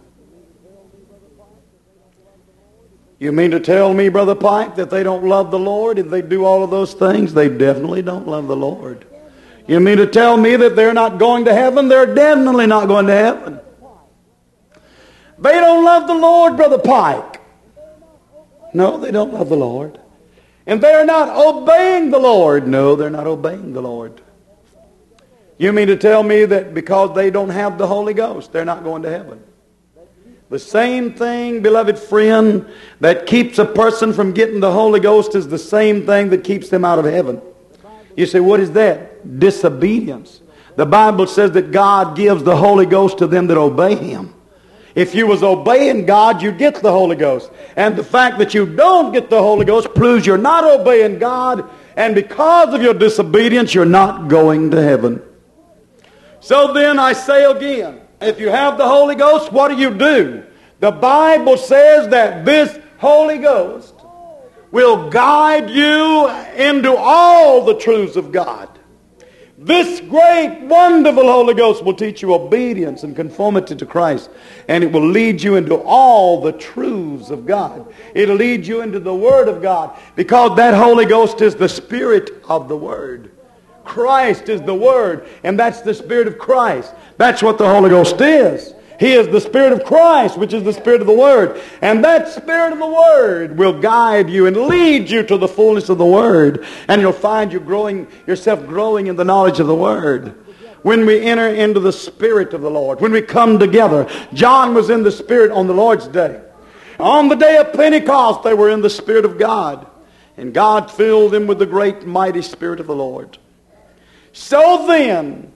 You mean to tell me, Brother Pike, that they don't love the Lord if they do all of those things? They definitely don't love the Lord. You mean to tell me that they're not going to heaven? They're definitely not going to heaven. They don't love the Lord, Brother Pike. No, they don't love the Lord. And they're not obeying the Lord. No, they're not obeying the Lord. You mean to tell me that because they don't have the Holy Ghost, they're not going to heaven? The same thing, beloved friend, that keeps a person from getting the Holy Ghost is the same thing that keeps them out of heaven. You say, what is that? Disobedience. The Bible says that God gives the Holy Ghost to them that obey Him. If you was obeying God, you'd get the Holy Ghost. And the fact that you don't get the Holy Ghost proves you're not obeying God, and because of your disobedience, you're not going to heaven. So then I say again, if you have the Holy Ghost, what do? The Bible says that this Holy Ghost will guide you into all the truths of God. This great, wonderful Holy Ghost will teach you obedience and conformity to Christ. And it will lead you into all the truths of God. It'll lead you into the Word of God. Because that Holy Ghost is the Spirit of the Word. Christ is the Word, and that's the Spirit of Christ. That's what the Holy Ghost is. He is the Spirit of Christ, which is the Spirit of the Word. And that Spirit of the Word will guide you and lead you to the fullness of the Word. And you'll find yourself growing in the knowledge of the Word. When we enter into the Spirit of the Lord, when we come together. John was in the Spirit on the Lord's day. On the day of Pentecost, they were in the Spirit of God. And God filled them with the great mighty Spirit of the Lord. So then,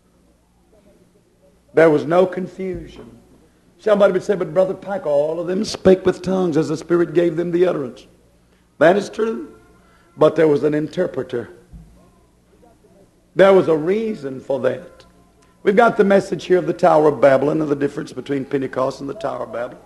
there was no confusion. Somebody would say, but Brother Pike, all of them spake with tongues as the Spirit gave them the utterance. That is true. But there was an interpreter. There was a reason for that. We've got the message here of the Tower of Babel and the difference between Pentecost and the Tower of Babel.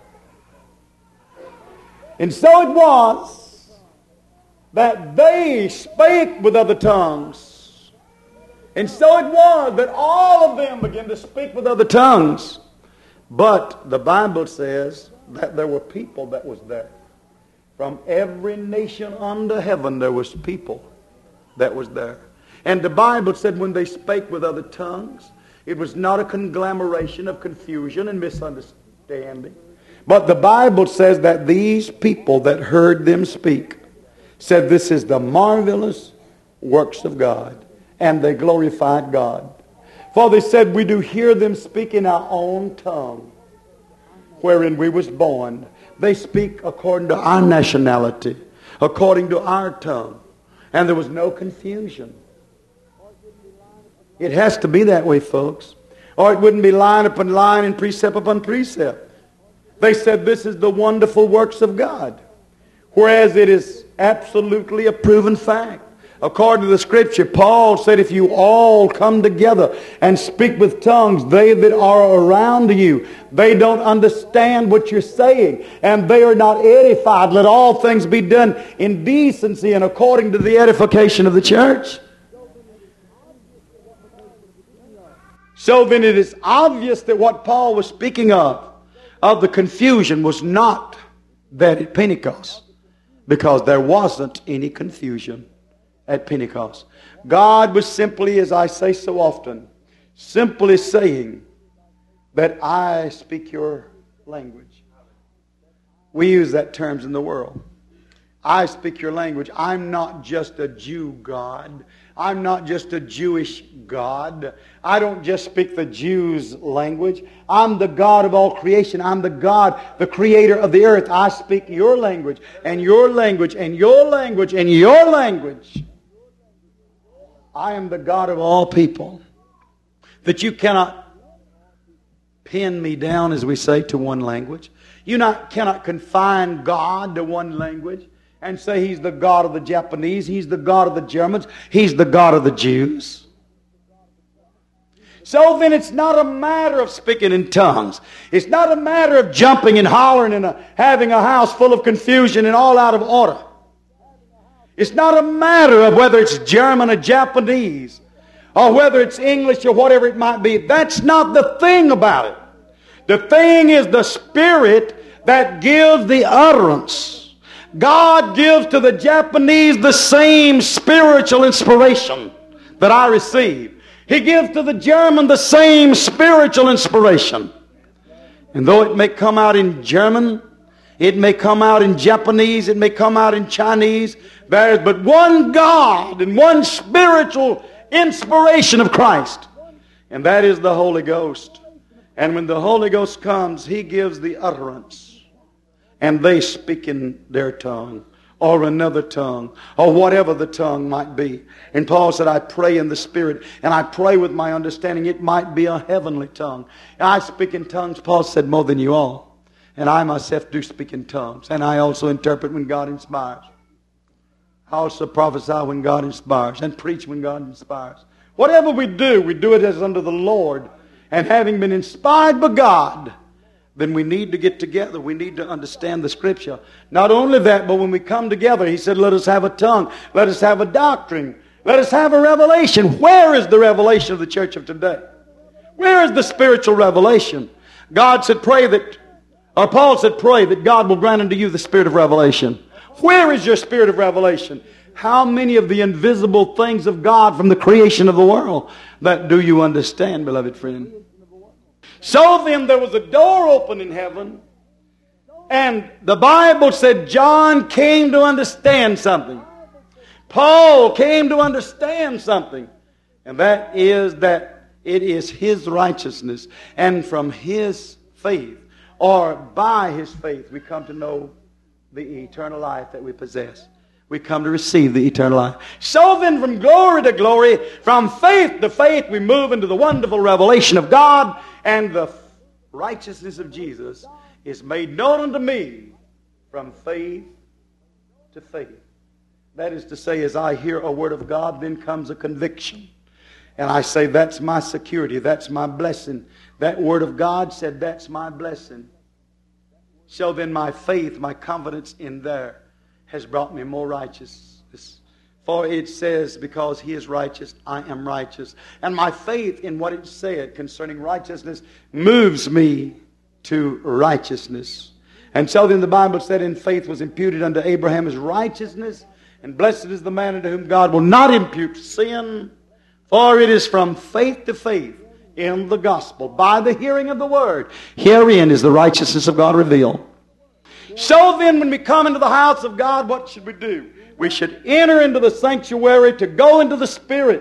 And so it was that they spake with other tongues. And so it was that all of them began to speak with other tongues. But the Bible says that there were people that was there. From every nation under heaven there was people that was there. And the Bible said when they spake with other tongues, it was not a conglomeration of confusion and misunderstanding. But the Bible says that these people that heard them speak said this is the marvelous works of God. And they glorified God. For they said, we do hear them speak in our own tongue, wherein we was born. They speak according to our nationality, according to our tongue. And there was no confusion. It has to be that way, folks. Or it wouldn't be line upon line and precept upon precept. They said this is the wonderful works of God. Whereas it is absolutely a proven fact. According to the Scripture, Paul said, if you all come together and speak with tongues, they that are around you, they don't understand what you're saying, and they are not edified. Let all things be done in decency and according to the edification of the church. So then it is obvious that what Paul was speaking of the confusion, was not that at Pentecost, because there wasn't any confusion at Pentecost. God was simply, as I say so often, simply saying that I speak your language. We use that terms in the world. I speak your language. I'm not just a Jew God. I'm not just a Jewish God. I don't just speak the Jews' language. I'm the God of all creation. I'm the God, the creator of the earth. I speak your language, and your language, and your language, and your language. I am the God of all people. That you cannot pin me down, as we say, to one language. You cannot confine God to one language and say He's the God of the Japanese, He's the God of the Germans, He's the God of the Jews. So then it's not a matter of speaking in tongues. It's not a matter of jumping and hollering and having a house full of confusion and all out of order. It's not a matter of whether it's German or Japanese or whether it's English or whatever it might be. That's not the thing about it. The thing is the Spirit that gives the utterance. God gives to the Japanese the same spiritual inspiration that I receive. He gives to the German the same spiritual inspiration. And though it may come out in German, it may come out in Japanese, it may come out in Chinese, there is but one God and one spiritual inspiration of Christ. And that is the Holy Ghost. And when the Holy Ghost comes, He gives the utterance. And they speak in their tongue, or another tongue, or whatever the tongue might be. And Paul said, I pray in the Spirit, and I pray with my understanding. It might be a heavenly tongue. And I speak in tongues, Paul said, more than you all. And I myself do speak in tongues. And I also interpret when God inspires. I also prophesy when God inspires, and preach when God inspires. Whatever we do it as unto the Lord. And having been inspired by God, then we need to get together. We need to understand the Scripture. Not only that, but when we come together, He said, let us have a tongue. Let us have a doctrine. Let us have a revelation. Where is the revelation of the church of today? Where is the spiritual revelation? God said, Paul said, pray that God will grant unto you the spirit of revelation. Where is your spirit of revelation? How many of the invisible things of God from the creation of the world that do you understand, beloved friend? So then there was a door open in heaven, and the Bible said John came to understand something. Paul came to understand something. And that is that it is his righteousness. And from his faith, or by his faith, we come to know the eternal life that we possess. We come to receive the eternal life. So then from glory to glory, from faith to faith, we move into the wonderful revelation of God, and the righteousness of Jesus is made known unto me from faith to faith. That is to say, as I hear a word of God, then comes a conviction. And I say, that's my security, that's my blessing. That word of God said, that's my blessing. So then my faith, my confidence in there has brought me more righteousness. For it says, because He is righteous, I am righteous. And my faith in what it said concerning righteousness moves me to righteousness. And so then the Bible said, in faith was imputed unto Abraham as righteousness, and blessed is the man unto whom God will not impute sin. For it is from faith to faith in the gospel, by the hearing of the word. Herein is the righteousness of God revealed. So then when we come into the house of God, what should we do? We should enter into the sanctuary to go into the Spirit,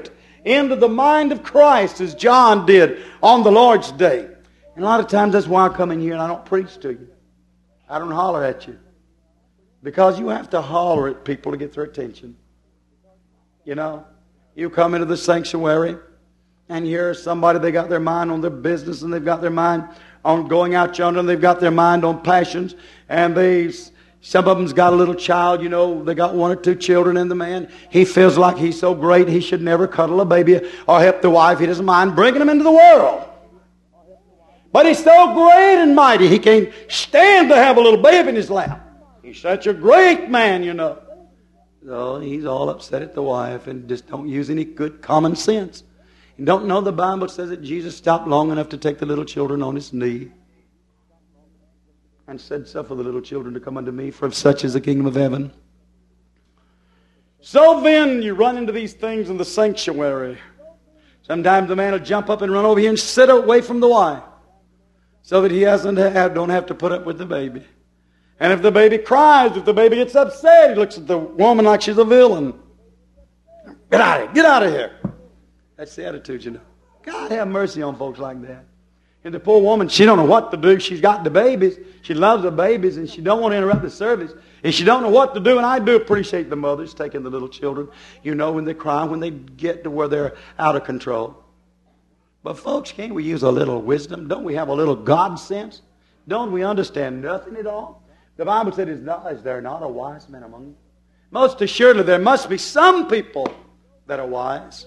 into the mind of Christ as John did on the Lord's day. And a lot of times that's why I come in here and I don't preach to you. I don't holler at you. Because you have to holler at people to get their attention. You know, you come into the sanctuary and hear somebody, they got their mind on their business and they've got their mind on going out yonder and they've got their mind on passions. And some of them's got a little child, you know, they got one or two children, and the man, he feels like he's so great he should never cuddle a baby or help the wife. He doesn't mind bringing them into the world. But he's so great and mighty, he can't stand to have a little baby in his lap. He's such a great man, you know. So he's all upset at the wife and just don't use any good common sense. And don't know the Bible says that Jesus stopped long enough to take the little children on his knee and said, "Suffer the little children to come unto me, for of such is the kingdom of heaven." So then you run into these things in the sanctuary. Sometimes the man will jump up and run over here and sit away from the wife so that he don't have to put up with the baby. And if the baby cries, if the baby gets upset, he looks at the woman like she's a villain. Get out of here! Get out of here! That's the attitude, you know. God have mercy on folks like that. And the poor woman, she don't know what to do. She's got the babies. She loves the babies, and she don't want to interrupt the service. And she don't know what to do. And I do appreciate the mothers taking the little children, you know, when they cry, when they get to where they're out of control. But folks, can't we use a little wisdom? Don't we have a little God sense? Don't we understand nothing at all? The Bible said, "Is there not a wise man among you?" Most assuredly, there must be some people that are wise.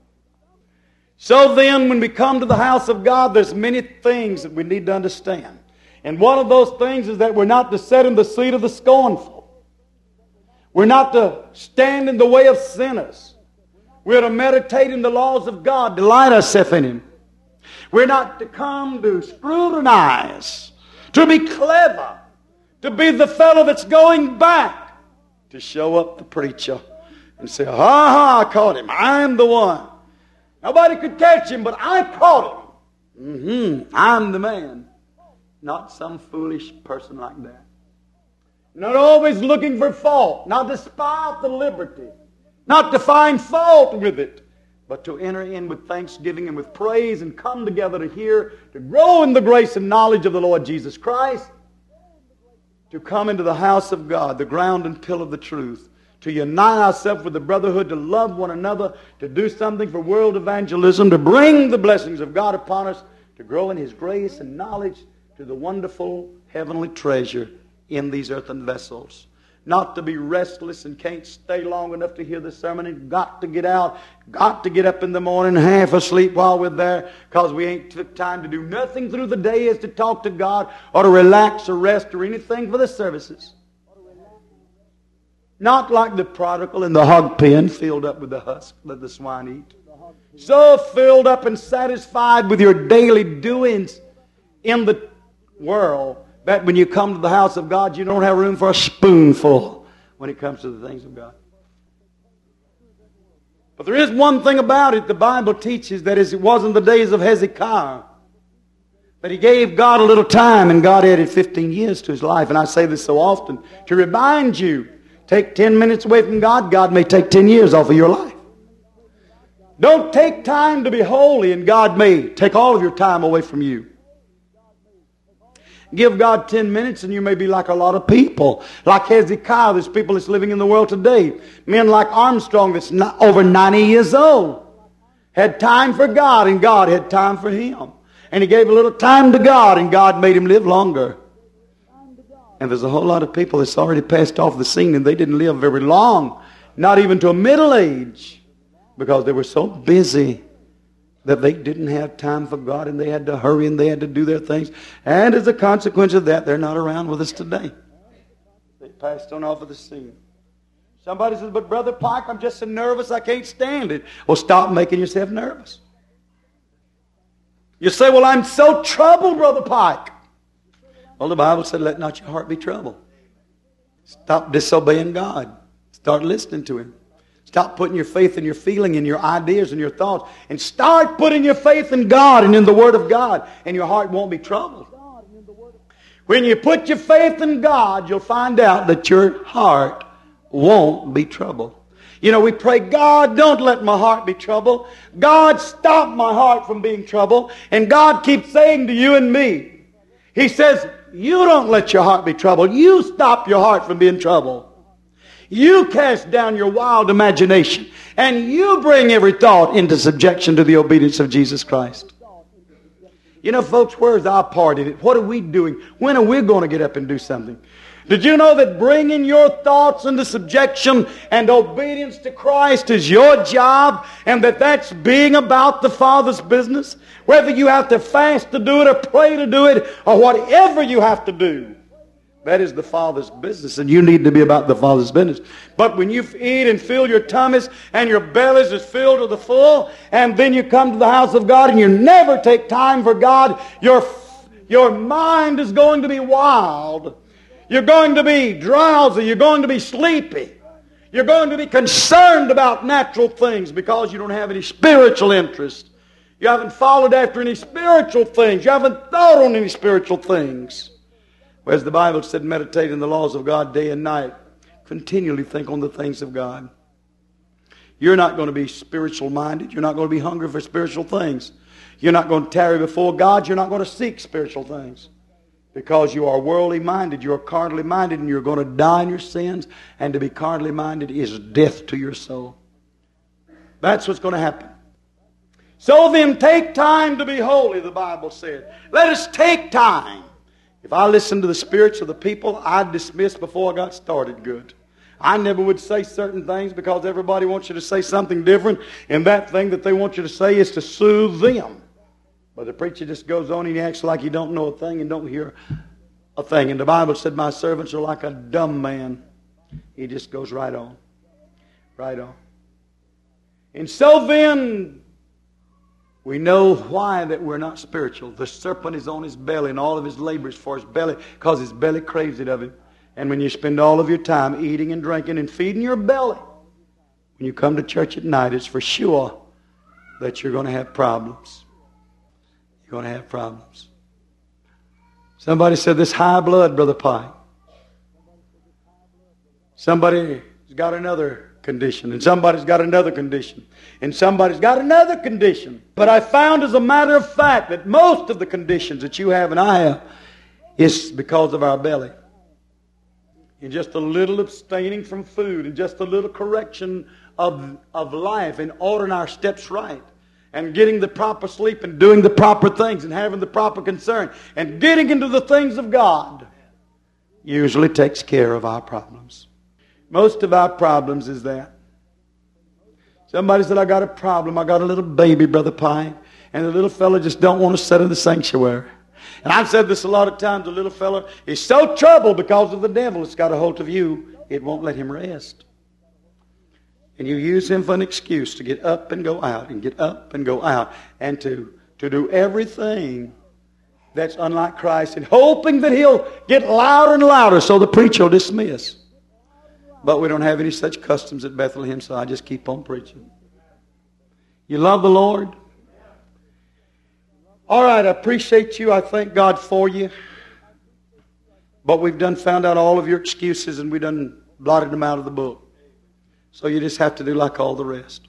So then, when we come to the house of God, there's many things that we need to understand. And one of those things is that we're not to sit in the seat of the scornful. We're not to stand in the way of sinners. We're to meditate in the laws of God, delight ourselves in Him. We're not to come to scrutinize, to be clever, to be the fellow that's going back, to show up the preacher and say, "Ha, I caught him. I'm the one. Nobody could catch him, but I caught him. I'm the man." Not some foolish person like that. Not always looking for fault. Not to spy out the liberty. Not to find fault with it. But to enter in with thanksgiving and with praise and come together to hear, to grow in the grace and knowledge of the Lord Jesus Christ. To come into the house of God, the ground and pillar of the truth. To unite ourselves with the brotherhood, to love one another, to do something for world evangelism, to bring the blessings of God upon us, to grow in His grace and knowledge, to the wonderful heavenly treasure in these earthen vessels. Not to be restless and can't stay long enough to hear the sermon and got to get out, got to get up in the morning half asleep while we're there because we ain't took time to do nothing through the day is to talk to God or to relax or rest or anything for the services. Not like the prodigal in the hog pen filled up with the husk that the swine eat. So filled up and satisfied with your daily doings in the world that when you come to the house of God, you don't have room for a spoonful when it comes to the things of God. But there is one thing about it, the Bible teaches that as it was in the days of Hezekiah, that he gave God a little time and God added 15 years to his life. And I say this so often to remind you, take 10 minutes away from God, God may take 10 years off of your life. Don't take time to be holy and God may take all of your time away from you. Give God 10 minutes and you may be like a lot of people. Like Hezekiah, there's people that's living in the world today. Men like Armstrong that's over 90 years old. Had time for God and God had time for him. And he gave a little time to God and God made him live longer. And there's a whole lot of people that's already passed off the scene and they didn't live very long. Not even to a middle age. Because they were so busy that they didn't have time for God and they had to hurry and they had to do their things. And as a consequence of that, they're not around with us today. They passed on off of the scene. Somebody says, "But Brother Pike, I'm just so nervous I can't stand it." Well, stop making yourself nervous. You say, "Well, I'm so troubled, Brother Pike." Well, the Bible said, "Let not your heart be troubled." Stop disobeying God. Start listening to Him. Stop putting your faith in your feeling and your ideas and your thoughts. And start putting your faith in God and in the Word of God. And your heart won't be troubled. When you put your faith in God, you'll find out that your heart won't be troubled. You know, we pray, God, don't let my heart be troubled. God, stop my heart from being troubled. And God keeps saying to you and me, He says, you don't let your heart be troubled. You stop your heart from being troubled. You cast down your wild imagination. And you bring every thought into subjection to the obedience of Jesus Christ. You know, folks, where's our part in it? What are we doing? When are we going to get up and do something? Did you know that bringing your thoughts into subjection and obedience to Christ is your job, and that that's being about the Father's business? Whether you have to fast to do it or pray to do it or whatever you have to do, that is the Father's business, and you need to be about the Father's business. But when you eat and fill your tummies and your bellies is filled to the full, and then you come to the house of God and you never take time for God, your mind is going to be wild. You're going to be drowsy. You're going to be sleepy. You're going to be concerned about natural things because you don't have any spiritual interest. You haven't followed after any spiritual things. You haven't thought on any spiritual things. Whereas the Bible said, meditate in the laws of God day and night. Continually think on the things of God. You're not going to be spiritual minded. You're not going to be hungry for spiritual things. You're not going to tarry before God. You're not going to seek spiritual things. Because you are worldly minded, you are carnally minded, and you're going to die in your sins. And to be carnally minded is death to your soul. That's what's going to happen. So then take time to be holy, the Bible said. Let us take time. If I listened to the spirits of the people, I'd dismiss before I got started good. I never would say certain things because everybody wants you to say something different, and that thing that they want you to say is to soothe them. But the preacher just goes on and he acts like he don't know a thing and don't hear a thing. And the Bible said, my servants are like a dumb man. He just goes right on. Right on. And so then, we know why that we're not spiritual. The serpent is on his belly, and all of his labor is for his belly, because his belly craves it of him. And when you spend all of your time eating and drinking and feeding your belly, when you come to church at night, it's for sure that you're going to have problems. You're going to have problems. Somebody said this high blood, Brother Pike. Somebody's got another condition, and somebody's got another condition, and somebody's got another condition. But I found as a matter of fact that most of the conditions that you have and I have is because of our belly. And just a little abstaining from food, and just a little correction of life, and ordering our steps right, and getting the proper sleep, and doing the proper things, and having the proper concern, and getting into the things of God usually takes care of our problems. Most of our problems is that. Somebody said, I got a problem. I got a little baby, Brother Pine, and the little fella just don't want to sit in the sanctuary. And I've said this a lot of times. The little fella is so troubled because of the devil. It's got a hold of you. It won't let him rest. And you use him for an excuse to get up and go out, and get up and go out, and to do everything that's unlike Christ, and hoping that he'll get louder and louder so the preacher will dismiss. But we don't have any such customs at Bethlehem, so I just keep on preaching. You love the Lord? All right, I appreciate you. I thank God for you. But we've done found out all of your excuses, and we done blotted them out of the book. So you just have to do like all the rest.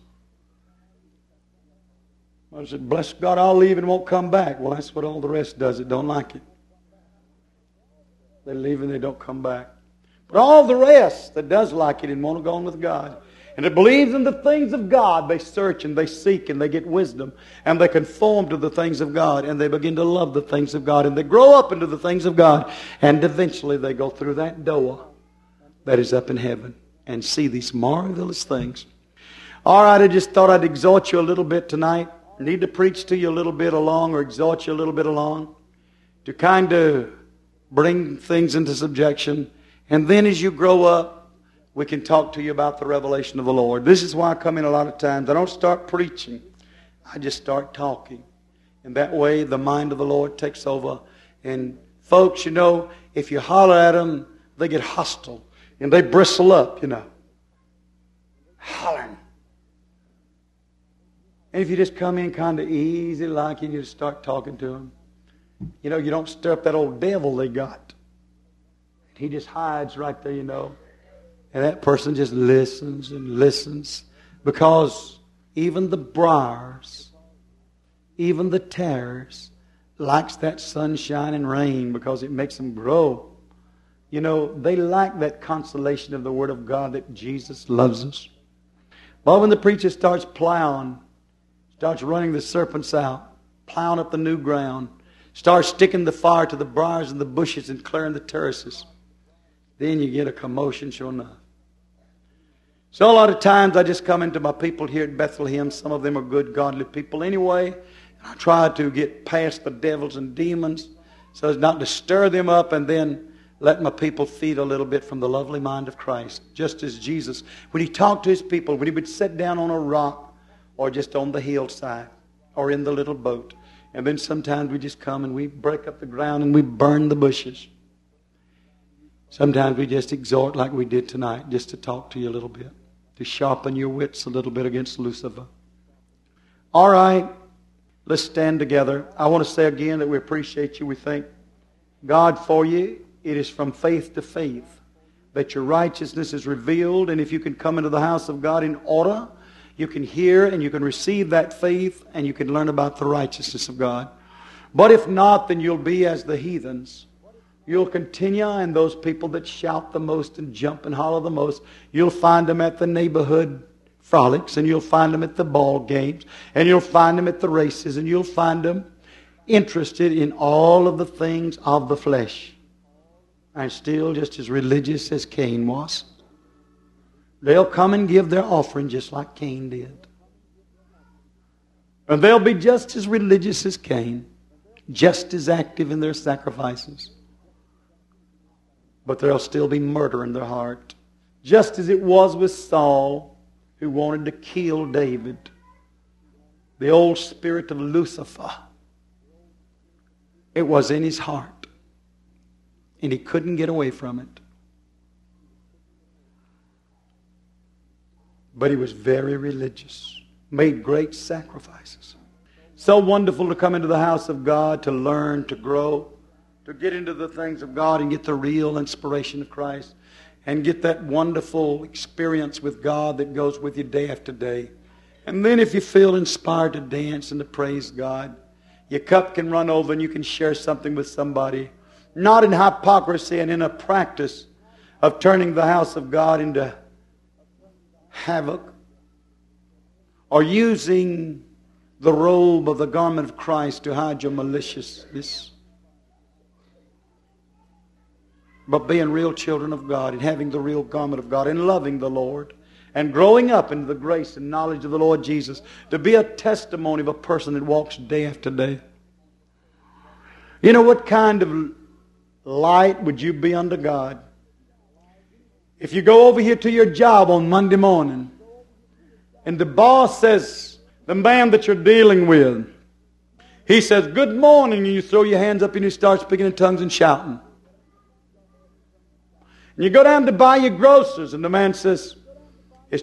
I said, bless God, I'll leave and won't come back. Well, that's what all the rest does. It don't like it. They leave and they don't come back. But all the rest that does like it and want to go on with God, and it believes in the things of God, they search and they seek and they get wisdom, and they conform to the things of God, and they begin to love the things of God, and they grow up into the things of God, and eventually they go through that door that is up in heaven and see these marvelous things. All right, I just thought I'd exhort you a little bit tonight. I need to preach to you a little bit along, or exhort you a little bit along, to kind of bring things into subjection. And then as you grow up, we can talk to you about the revelation of the Lord. This is why I come in a lot of times. I don't start preaching. I just start talking. And that way the mind of the Lord takes over. And folks, you know, if you holler at them, they get hostile. And they bristle up, you know. Hollering. And if you just come in kind of easy like, and you just start talking to them, you know, you don't stir up that old devil they got. He just hides right there, you know. And that person just listens and listens, because even the briars, even the tares, likes that sunshine and rain because it makes them grow. You know, they like that consolation of the Word of God that Jesus loves us. But when the preacher starts plowing, starts running the serpents out, plowing up the new ground, starts sticking the fire to the briars and the bushes and clearing the terraces, then you get a commotion, sure enough. So a lot of times I just come into my people here at Bethlehem. Some of them are good, godly people anyway. And I try to get past the devils and demons so as not to stir them up, and then let my people feed a little bit from the lovely mind of Christ. Just as Jesus, when He talked to His people, when He would sit down on a rock or just on the hillside or in the little boat, and then sometimes we just come and we break up the ground and we burn the bushes. Sometimes we just exhort like we did tonight, just to talk to you a little bit, to sharpen your wits a little bit against Lucifer. All right, let's stand together. I want to say again that we appreciate you. We thank God for you. It is from faith to faith that your righteousness is revealed. And if you can come into the house of God in order, you can hear and you can receive that faith and you can learn about the righteousness of God. But if not, then you'll be as the heathens. You'll continue, and those people that shout the most and jump and holler the most, you'll find them at the neighborhood frolics, and you'll find them at the ball games, and you'll find them at the races, and you'll find them interested in all of the things of the flesh, and still just as religious as Cain was. They'll come and give their offering just like Cain did. And they'll be just as religious as Cain, just as active in their sacrifices. But there'll still be murder in their heart. Just as it was with Saul, who wanted to kill David. The old spirit of Lucifer. It was in his heart. And he couldn't get away from it. But he was very religious. Made great sacrifices. So wonderful to come into the house of God, to learn, to grow, to get into the things of God and get the real inspiration of Christ and get that wonderful experience with God that goes with you day after day. And then if you feel inspired to dance and to praise God, your cup can run over and you can share something with somebody, not in hypocrisy and in a practice of turning the house of God into havoc, or using the robe of the garment of Christ to hide your maliciousness, but being real children of God and having the real garment of God and loving the Lord and growing up into the grace and knowledge of the Lord Jesus, to be a testimony of a person that walks day after day. You know, what kind of light would you be unto God if you go over here to your job on Monday morning and the boss says, the man that you're dealing with, he says, "Good morning," and you throw your hands up and you start speaking in tongues and shouting. And you go down to buy your groceries and the man says, "It's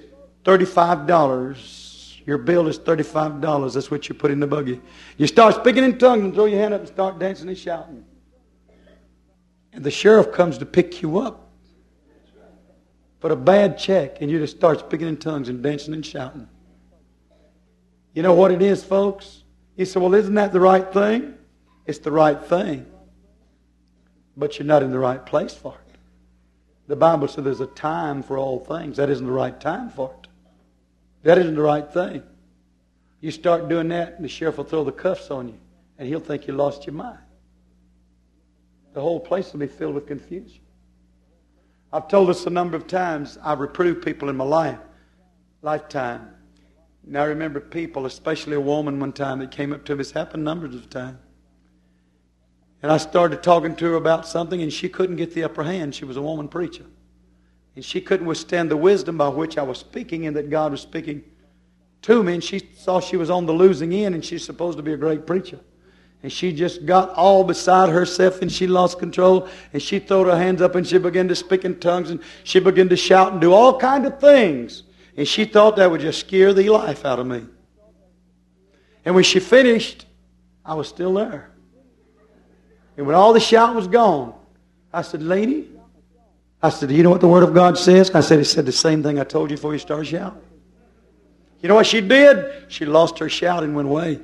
$35. Your bill is $35. That's what you put in the buggy." You start speaking in tongues and throw your hand up and start dancing and shouting. And the sheriff comes to pick you up for a bad check, and you just start speaking in tongues and dancing and shouting. You know what it is, folks? You say, "Well, isn't that the right thing?" It's the right thing. But you're not in the right place for it. The Bible says there's a time for all things. That isn't the right time for it. That isn't the right thing. You start doing that, and the sheriff will throw the cuffs on you, and he'll think you lost your mind. The whole place will be filled with confusion. I've told this a number of times. I've reproved people in my lifetime. And I remember people, especially a woman one time that came up to me. It's happened numbers of times. And I started talking to her about something, and she couldn't get the upper hand. She was a woman preacher. And she couldn't withstand the wisdom by which I was speaking and that God was speaking to me. And she saw she was on the losing end, and she's supposed to be a great preacher. And she just got all beside herself, and she lost control. And she threw her hands up, and she began to speak in tongues, and she began to shout and do all kinds of things. And she thought that would just scare the life out of me. And when she finished, I was still there. And when all the shout was gone, I said, "Lady, I said, do you know what the Word of God says? I said, it said the same thing I told you before you started shouting. You know what she did? She lost her shout and went away.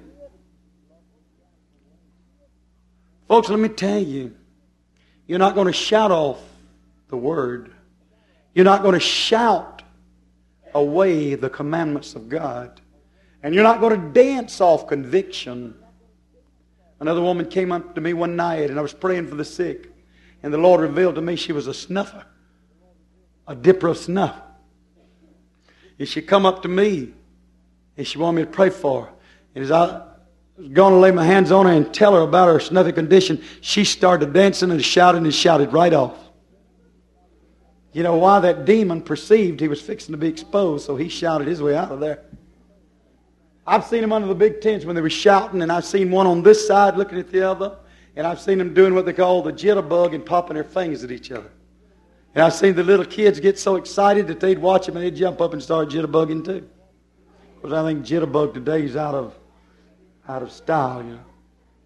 Folks, let me tell you, you're not going to shout off the Word. You're not going to shout away the commandments of God. And you're not going to dance off conviction. Another woman came up to me one night, and I was praying for the sick. And the Lord revealed to me she was a snuffer, a dipper of snuff. And she come up to me, and she wanted me to pray for her. And as I was going to lay my hands on her and tell her about her snuffy condition, she started dancing and shouted right off. You know why? That demon perceived he was fixing to be exposed, so he shouted his way out of there. I've seen them under the big tents when they were shouting, and I've seen one on this side looking at the other, and I've seen them doing what they call the jitterbug and popping their fingers at each other. And I've seen the little kids get so excited that they'd watch them and they'd jump up and start jitterbugging too. Because I think jitterbug today is out of style, you know.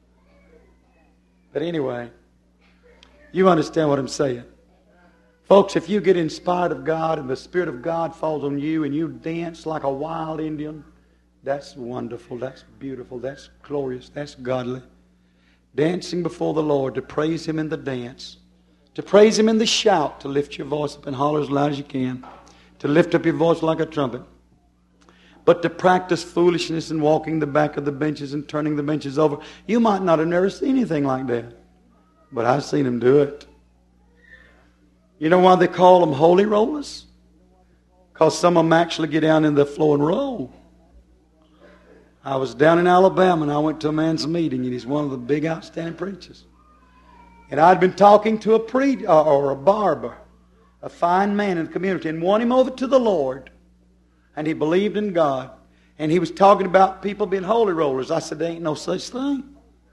But anyway, you understand what I'm saying. Folks, if you get inspired of God and the Spirit of God falls on you and you dance like a wild Indian, that's wonderful, that's beautiful, that's glorious, that's godly. Dancing before the Lord, to praise Him in the dance, to praise Him in the shout, to lift your voice up and holler as loud as you can, to lift up your voice like a trumpet. But to practice foolishness and walking the back of the benches and turning the benches over, you might not have never seen anything like that. But I've seen them do it. You know why they call them holy rollers? Because some of them actually get down in the floor and roll. I was down in Alabama and I went to a man's meeting, and he's one of the big outstanding preachers. And I'd been talking to a barber, a fine man in the community, and won him over to the Lord. And he believed in God. And he was talking about people being holy rollers. I said, there ain't no such thing.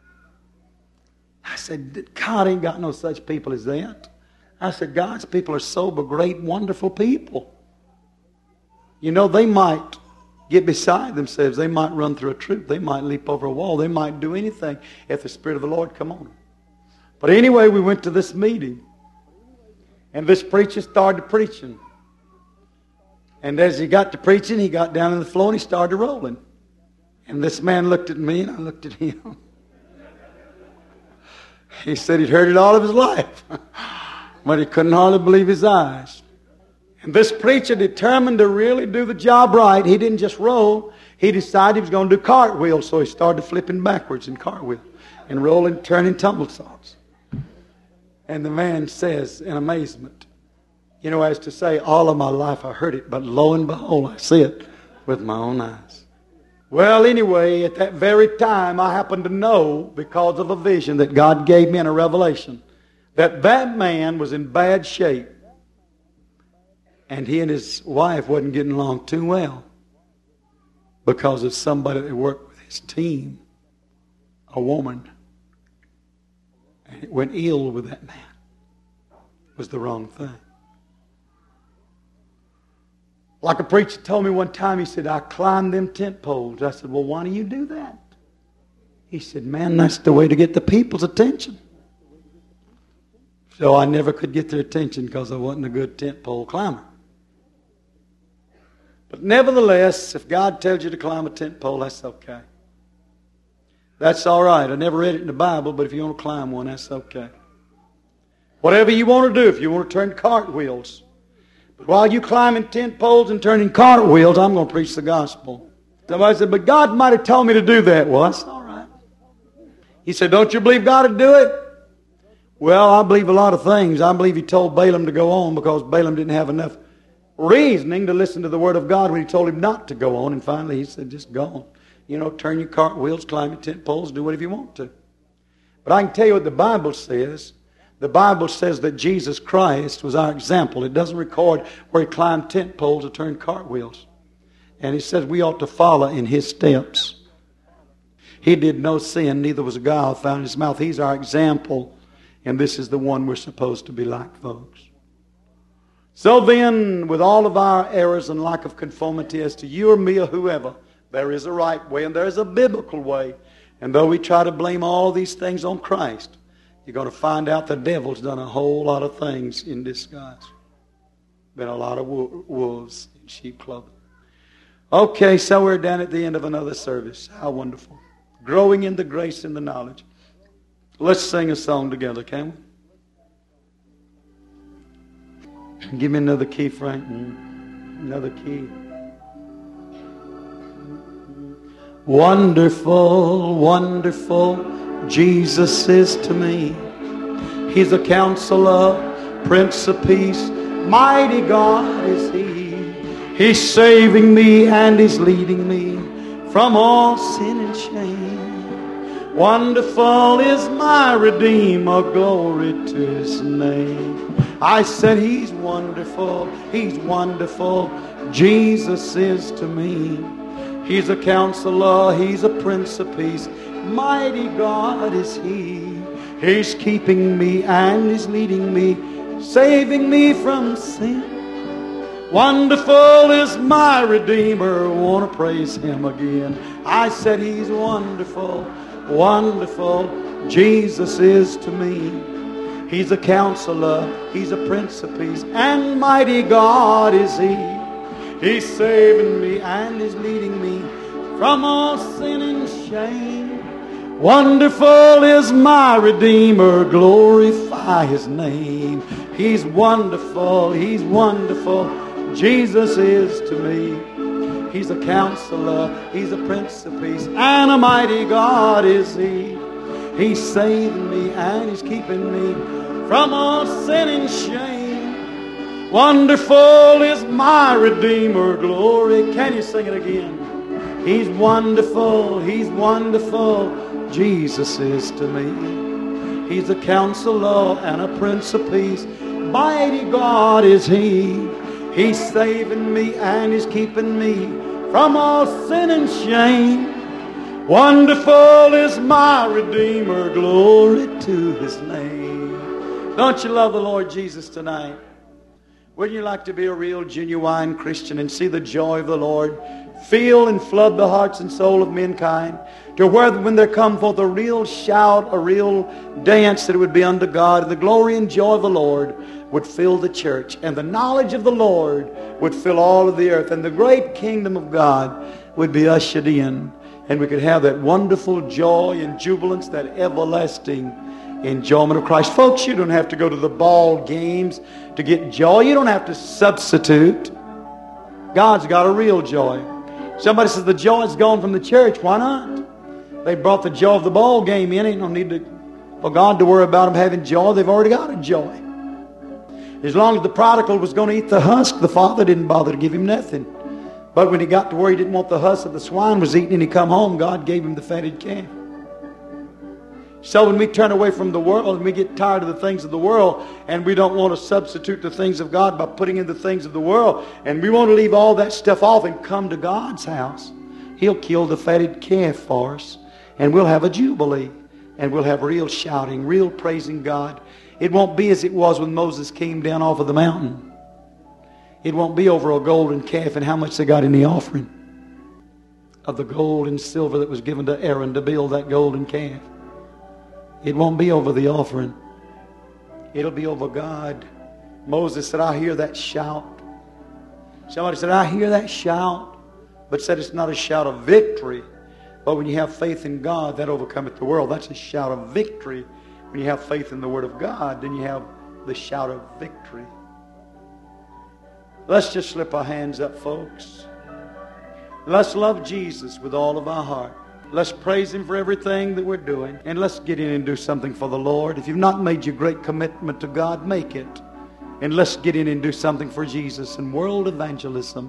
I said, God ain't got no such people as that. I said, God's people are sober, great, wonderful people. You know, they might get beside themselves. They might run through a troop. They might leap over a wall. They might do anything if the Spirit of the Lord come on them. But anyway, we went to this meeting. And this preacher started preaching. And as he got to preaching, he got down on the floor and he started rolling. And this man looked at me and I looked at him. He said he'd heard it all of his life. But he couldn't hardly believe his eyes. And this preacher, determined to really do the job right, he didn't just roll. He decided he was going to do cartwheels, so he started flipping backwards in cartwheels and rolling, turning tumble-saws. And the man says in amazement, you know, as to say, all of my life I heard it, but lo and behold, I see it with my own eyes. Well, anyway, at that very time, I happened to know, because of a vision that God gave me in a revelation, that that man was in bad shape. And he and his wife wasn't getting along too well because of somebody that worked with his team, a woman. And it went ill with that man. It was the wrong thing. Like a preacher told me one time, he said, I climbed them tent poles. I said, well, why do you do that? He said, man, that's the way to get the people's attention. So I never could get their attention because I wasn't a good tent pole climber. But nevertheless, if God tells you to climb a tent pole, that's okay. That's all right. I never read it in the Bible, but if you want to climb one, that's okay. Whatever you want to do, if you want to turn cartwheels. But while you climbing tent poles and turning cartwheels, I'm going to preach the gospel. Somebody said, but God might have told me to do that. Well, that's all right. He said, don't you believe God would do it? Well, I believe a lot of things. I believe He told Balaam to go on because Balaam didn't have enough reasoning to listen to the Word of God when He told him not to go on. And finally He said, just go on. You know, turn your cartwheels, climb your tent poles, do whatever you want to. But I can tell you what the Bible says. The Bible says that Jesus Christ was our example. It doesn't record where He climbed tent poles or turned cartwheels. And it says we ought to follow in His steps. He did no sin, neither was a guile found in His mouth. He's our example. And this is the one we're supposed to be like, folks. So then, with all of our errors and lack of conformity as to you or me or whoever, there is a right way and there is a biblical way. And though we try to blame all these things on Christ, you're going to find out the devil's done a whole lot of things in disguise. Been a lot of wolves in sheep clothing. Okay, so we're down at the end of another service. How wonderful. Growing in the grace and the knowledge. Let's sing a song together, can we? Give me another key, Frank. Another key. Wonderful, wonderful, Jesus is to me. He's a counselor, Prince of Peace, mighty God is He. He's saving me and He's leading me from all sin and shame. Wonderful is my Redeemer, glory to His name. I said He's wonderful, Jesus is to me. He's a counselor, He's a Prince of Peace, mighty God is He. He's keeping me and He's leading me, saving me from sin. Wonderful is my Redeemer, want to praise Him again. I said He's wonderful, Jesus is to me. He's a counselor, He's a Prince of Peace, and mighty God is He. He's saving me and He's leading me from all sin and shame. Wonderful is my Redeemer, glorify His name. He's wonderful, Jesus is to me. He's a counselor, He's a Prince of Peace, and a mighty God is He. He's saving me and He's keeping me from all sin and shame. Wonderful is my Redeemer, glory. Can you sing it again? He's wonderful, Jesus is to me. He's a counselor and a Prince of Peace, mighty God is He. He's saving me and He's keeping me from all sin and shame. Wonderful is my Redeemer, glory to His name. Don't you love the Lord Jesus tonight? Wouldn't you like to be a real, genuine Christian and see the joy of the Lord feel and flood the hearts and soul of mankind, to where when there come forth a real shout, a real dance, that it would be unto God, the glory and joy of the Lord would fill the church, and the knowledge of the Lord would fill all of the earth, and the great kingdom of God would be ushered in, and we could have that wonderful joy and jubilance, that everlasting enjoyment of Christ. Folks, you don't have to go to the ball games to get joy. You don't have to substitute. God's got a real joy. Somebody says the joy's gone from the church. Why not? They brought the joy of the ball game in. Ain't no need for God to worry about them having joy. They've already got a joy. As long as the prodigal was going to eat the husk, the father didn't bother to give him nothing. But when he got to where he didn't want the husk that the swine was eating, and he come home, God gave him the fatted calf. So when we turn away from the world and we get tired of the things of the world, and we don't want to substitute the things of God by putting in the things of the world, and we want to leave all that stuff off and come to God's house, He'll kill the fatted calf for us, and we'll have a jubilee, and we'll have real shouting, real praising God. It won't be as it was when Moses came down off of the mountain. It won't be over a golden calf and how much they got in the offering of the gold and silver that was given to Aaron to build that golden calf. It won't be over the offering. It'll be over God. Moses said, I hear that shout. Somebody said, I hear that shout. But said it's not a shout of victory. But when you have faith in God, that overcometh the world. That's a shout of victory. When you have faith in the Word of God, then you have the shout of victory. Let's just slip our hands up, folks. Let's love Jesus with all of our heart. Let's praise Him for everything that we're doing. And let's get in and do something for the Lord. If you've not made your great commitment to God, make it. And let's get in and do something for Jesus and world evangelism.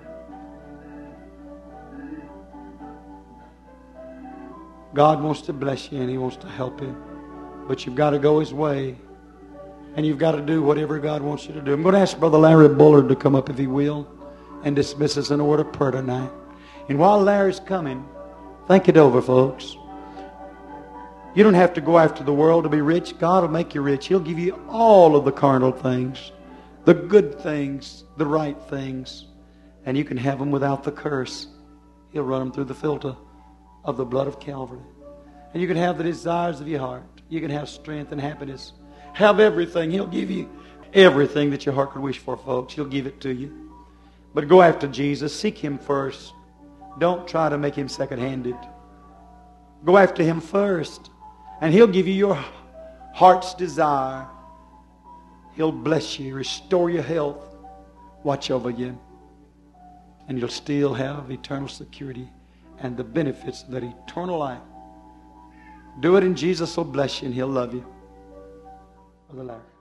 God wants to bless you and He wants to help you. But you've got to go His way. And you've got to do whatever God wants you to do. I'm going to ask Brother Larry Bullard to come up, if he will, and dismiss us in a word of prayer tonight. And while Larry's coming, think it over, folks. You don't have to go after the world to be rich. God will make you rich. He'll give you all of the carnal things, the good things, the right things, and you can have them without the curse. He'll run them through the filter of the blood of Calvary. And you can have the desires of your heart. You can have strength and happiness. Have everything. He'll give you everything that your heart could wish for, folks. He'll give it to you. But go after Jesus. Seek Him first. Don't try to make Him second-handed. Go after Him first. And He'll give you your heart's desire. He'll bless you, restore your health, watch over you. And you'll still have eternal security and the benefits of that eternal life. Do it and Jesus will bless you and He'll love you. Brother Larry.